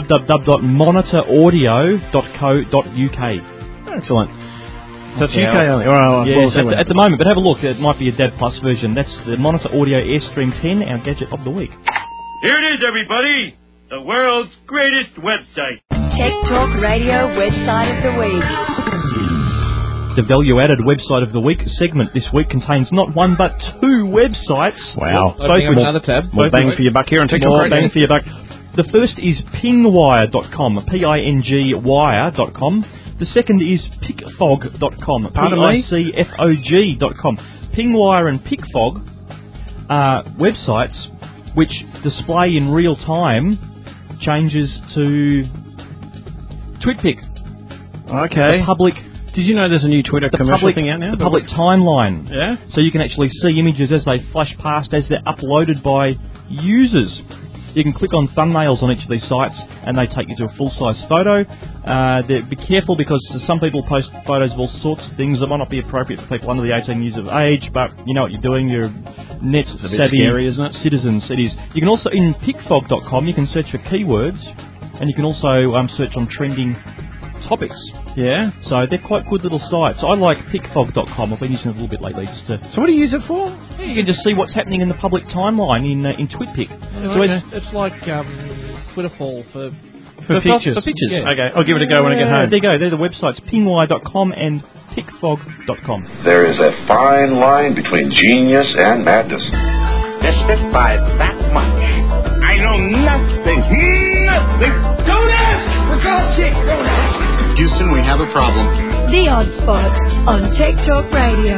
Speaker 11: www.monitoraudio.co.uk.
Speaker 4: Excellent. So it's UK only.
Speaker 11: Yes, at the moment, but have a look. It might be a DAB Plus version. That's the Monitor Audio Airstream 10, our gadget of the week.
Speaker 18: Here it is, everybody. The world's greatest website.
Speaker 10: Tech Talk Radio website of the week.
Speaker 11: The value-added website of the week segment this week contains not one but 2 websites.
Speaker 4: Wow.
Speaker 12: Opening up another tab.
Speaker 4: More bang for your buck here on TikTok.
Speaker 11: More bang for your buck. The first is pingwire.com, pingwire.com. The second is pickfog.com, picfog.com. Pingwire and Pickfog are websites which display in real time changes to TwitPic.
Speaker 4: Okay.
Speaker 11: The public...
Speaker 4: Did you know there's a new Twitter commercial thing out now?
Speaker 11: The public timeline.
Speaker 4: Yeah?
Speaker 11: So you can actually see images as they flash past, as they're uploaded by users. You can click on thumbnails on each of these sites and they take you to a full-size photo. Be careful because some people post photos of all sorts of things that might not be appropriate for people under the 18 years of age, but you know what you're doing. You're net-savvy
Speaker 4: scary, isn't it?
Speaker 11: Citizens. It is. You can also, in pickfog.com, you can search for keywords and you can also search on trending topics.
Speaker 4: Yeah?
Speaker 11: So they're quite good little sites. I like pickfog.com. I've been using it a little bit lately just to...
Speaker 4: So what do you use it for?
Speaker 11: You can just see what's happening in the public timeline in TwitPic.
Speaker 12: So it's like Twitter for
Speaker 11: pictures. For pictures.
Speaker 12: Yeah.
Speaker 4: Okay, I'll give it a go when I get home.
Speaker 11: There you go. They're the websites, pingwire.com and pickfog.com.
Speaker 5: There is a fine line between genius and madness.
Speaker 16: Dismissed by that much. I know nothing. Nothing. Don't ask! For God's sake, don't ask!
Speaker 19: Houston, we have a problem.
Speaker 10: The Odd Spot on Tech Talk Radio.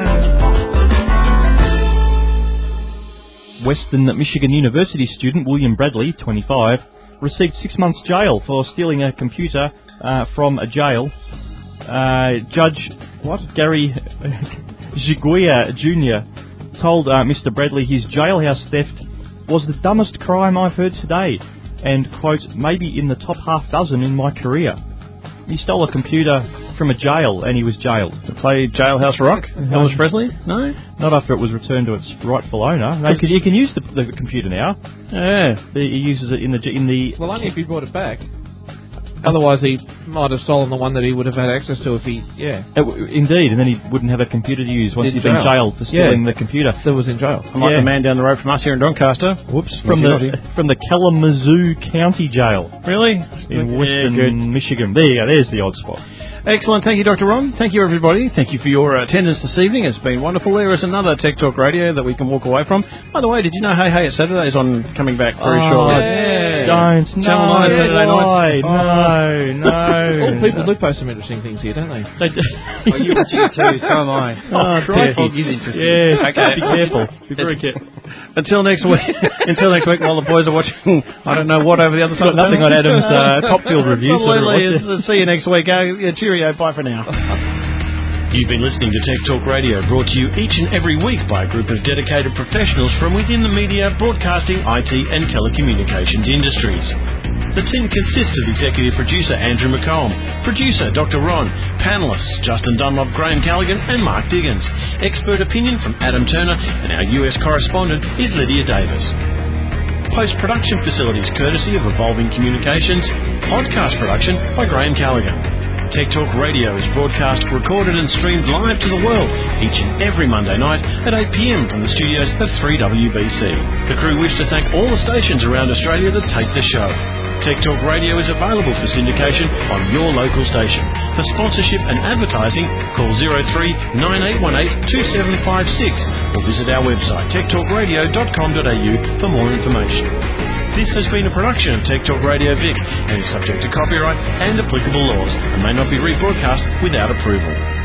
Speaker 11: Western Michigan University student William Bradley, 25, received 6 months jail for stealing a computer from a jail. Judge Gary Giguia Jr. told Mr. Bradley his jailhouse theft was the dumbest crime I've heard today, and, quote, maybe in the top half dozen in my career. He stole a computer from a jail, and he was jailed.
Speaker 4: To play Jailhouse Rock? Elvis Presley? No?
Speaker 11: Not after it was returned to its rightful owner. No, you can use the computer now.
Speaker 4: Yeah.
Speaker 11: He uses it in the...
Speaker 12: Well, only if you brought it back. Otherwise, he might have stolen the one that he would have had access to if he... Yeah.
Speaker 11: Indeed, and then he wouldn't have a computer to use once he'd been jailed for stealing the computer.
Speaker 12: That was in jail.
Speaker 4: Like the man down the road from us here in Doncaster.
Speaker 11: Whoops. From the Kalamazoo County Jail.
Speaker 4: Really?
Speaker 11: In Western Michigan. There you go. There's the odd spot.
Speaker 4: Excellent. Thank you, Dr. Ron. Thank you, everybody. Thank you for your attendance this evening. It's been wonderful. There is another Tech Talk Radio that we can walk away from. By the way, did you know Hey Hey It's Saturday is on coming back very shortly?
Speaker 11: Yeah. Don't.
Speaker 4: Channel 9 Saturday nights.
Speaker 11: No.
Speaker 12: All people do post some interesting things here, don't they?
Speaker 4: You too, so am I.
Speaker 11: Fogg is interesting. Yeah, okay. Be careful. Be very careful.
Speaker 4: Until next week, while the boys are watching, I don't know what over the other side.
Speaker 11: Got nothing on Adam's Top Field review.
Speaker 4: Absolutely. See you next week. Cheerio. Bye for now.
Speaker 19: You've been listening to Tech Talk Radio, brought to you each and every week by a group of dedicated professionals from within the media, broadcasting, IT and telecommunications industries. The team consists of executive producer Andrew McComb, producer Dr. Ron, panellists Justin Dunlop, Graham Callaghan and Mark Diggins, expert opinion from Adam Turner, and our US correspondent is Lydia Davis. Post-production facilities courtesy of Evolving Communications, podcast production by Graham Callaghan. Tech Talk Radio is broadcast, recorded and streamed live to the world each and every Monday night at 8 p.m. from the studios of 3WBC. The crew wish to thank all the stations around Australia that take the show. Tech Talk Radio is available for syndication on your local station. For sponsorship and advertising, call 03 9818 2756 or visit our website techtalkradio.com.au for more information. This has been a production of Tech Talk Radio Vic and is subject to copyright and applicable laws and may not be rebroadcast without approval.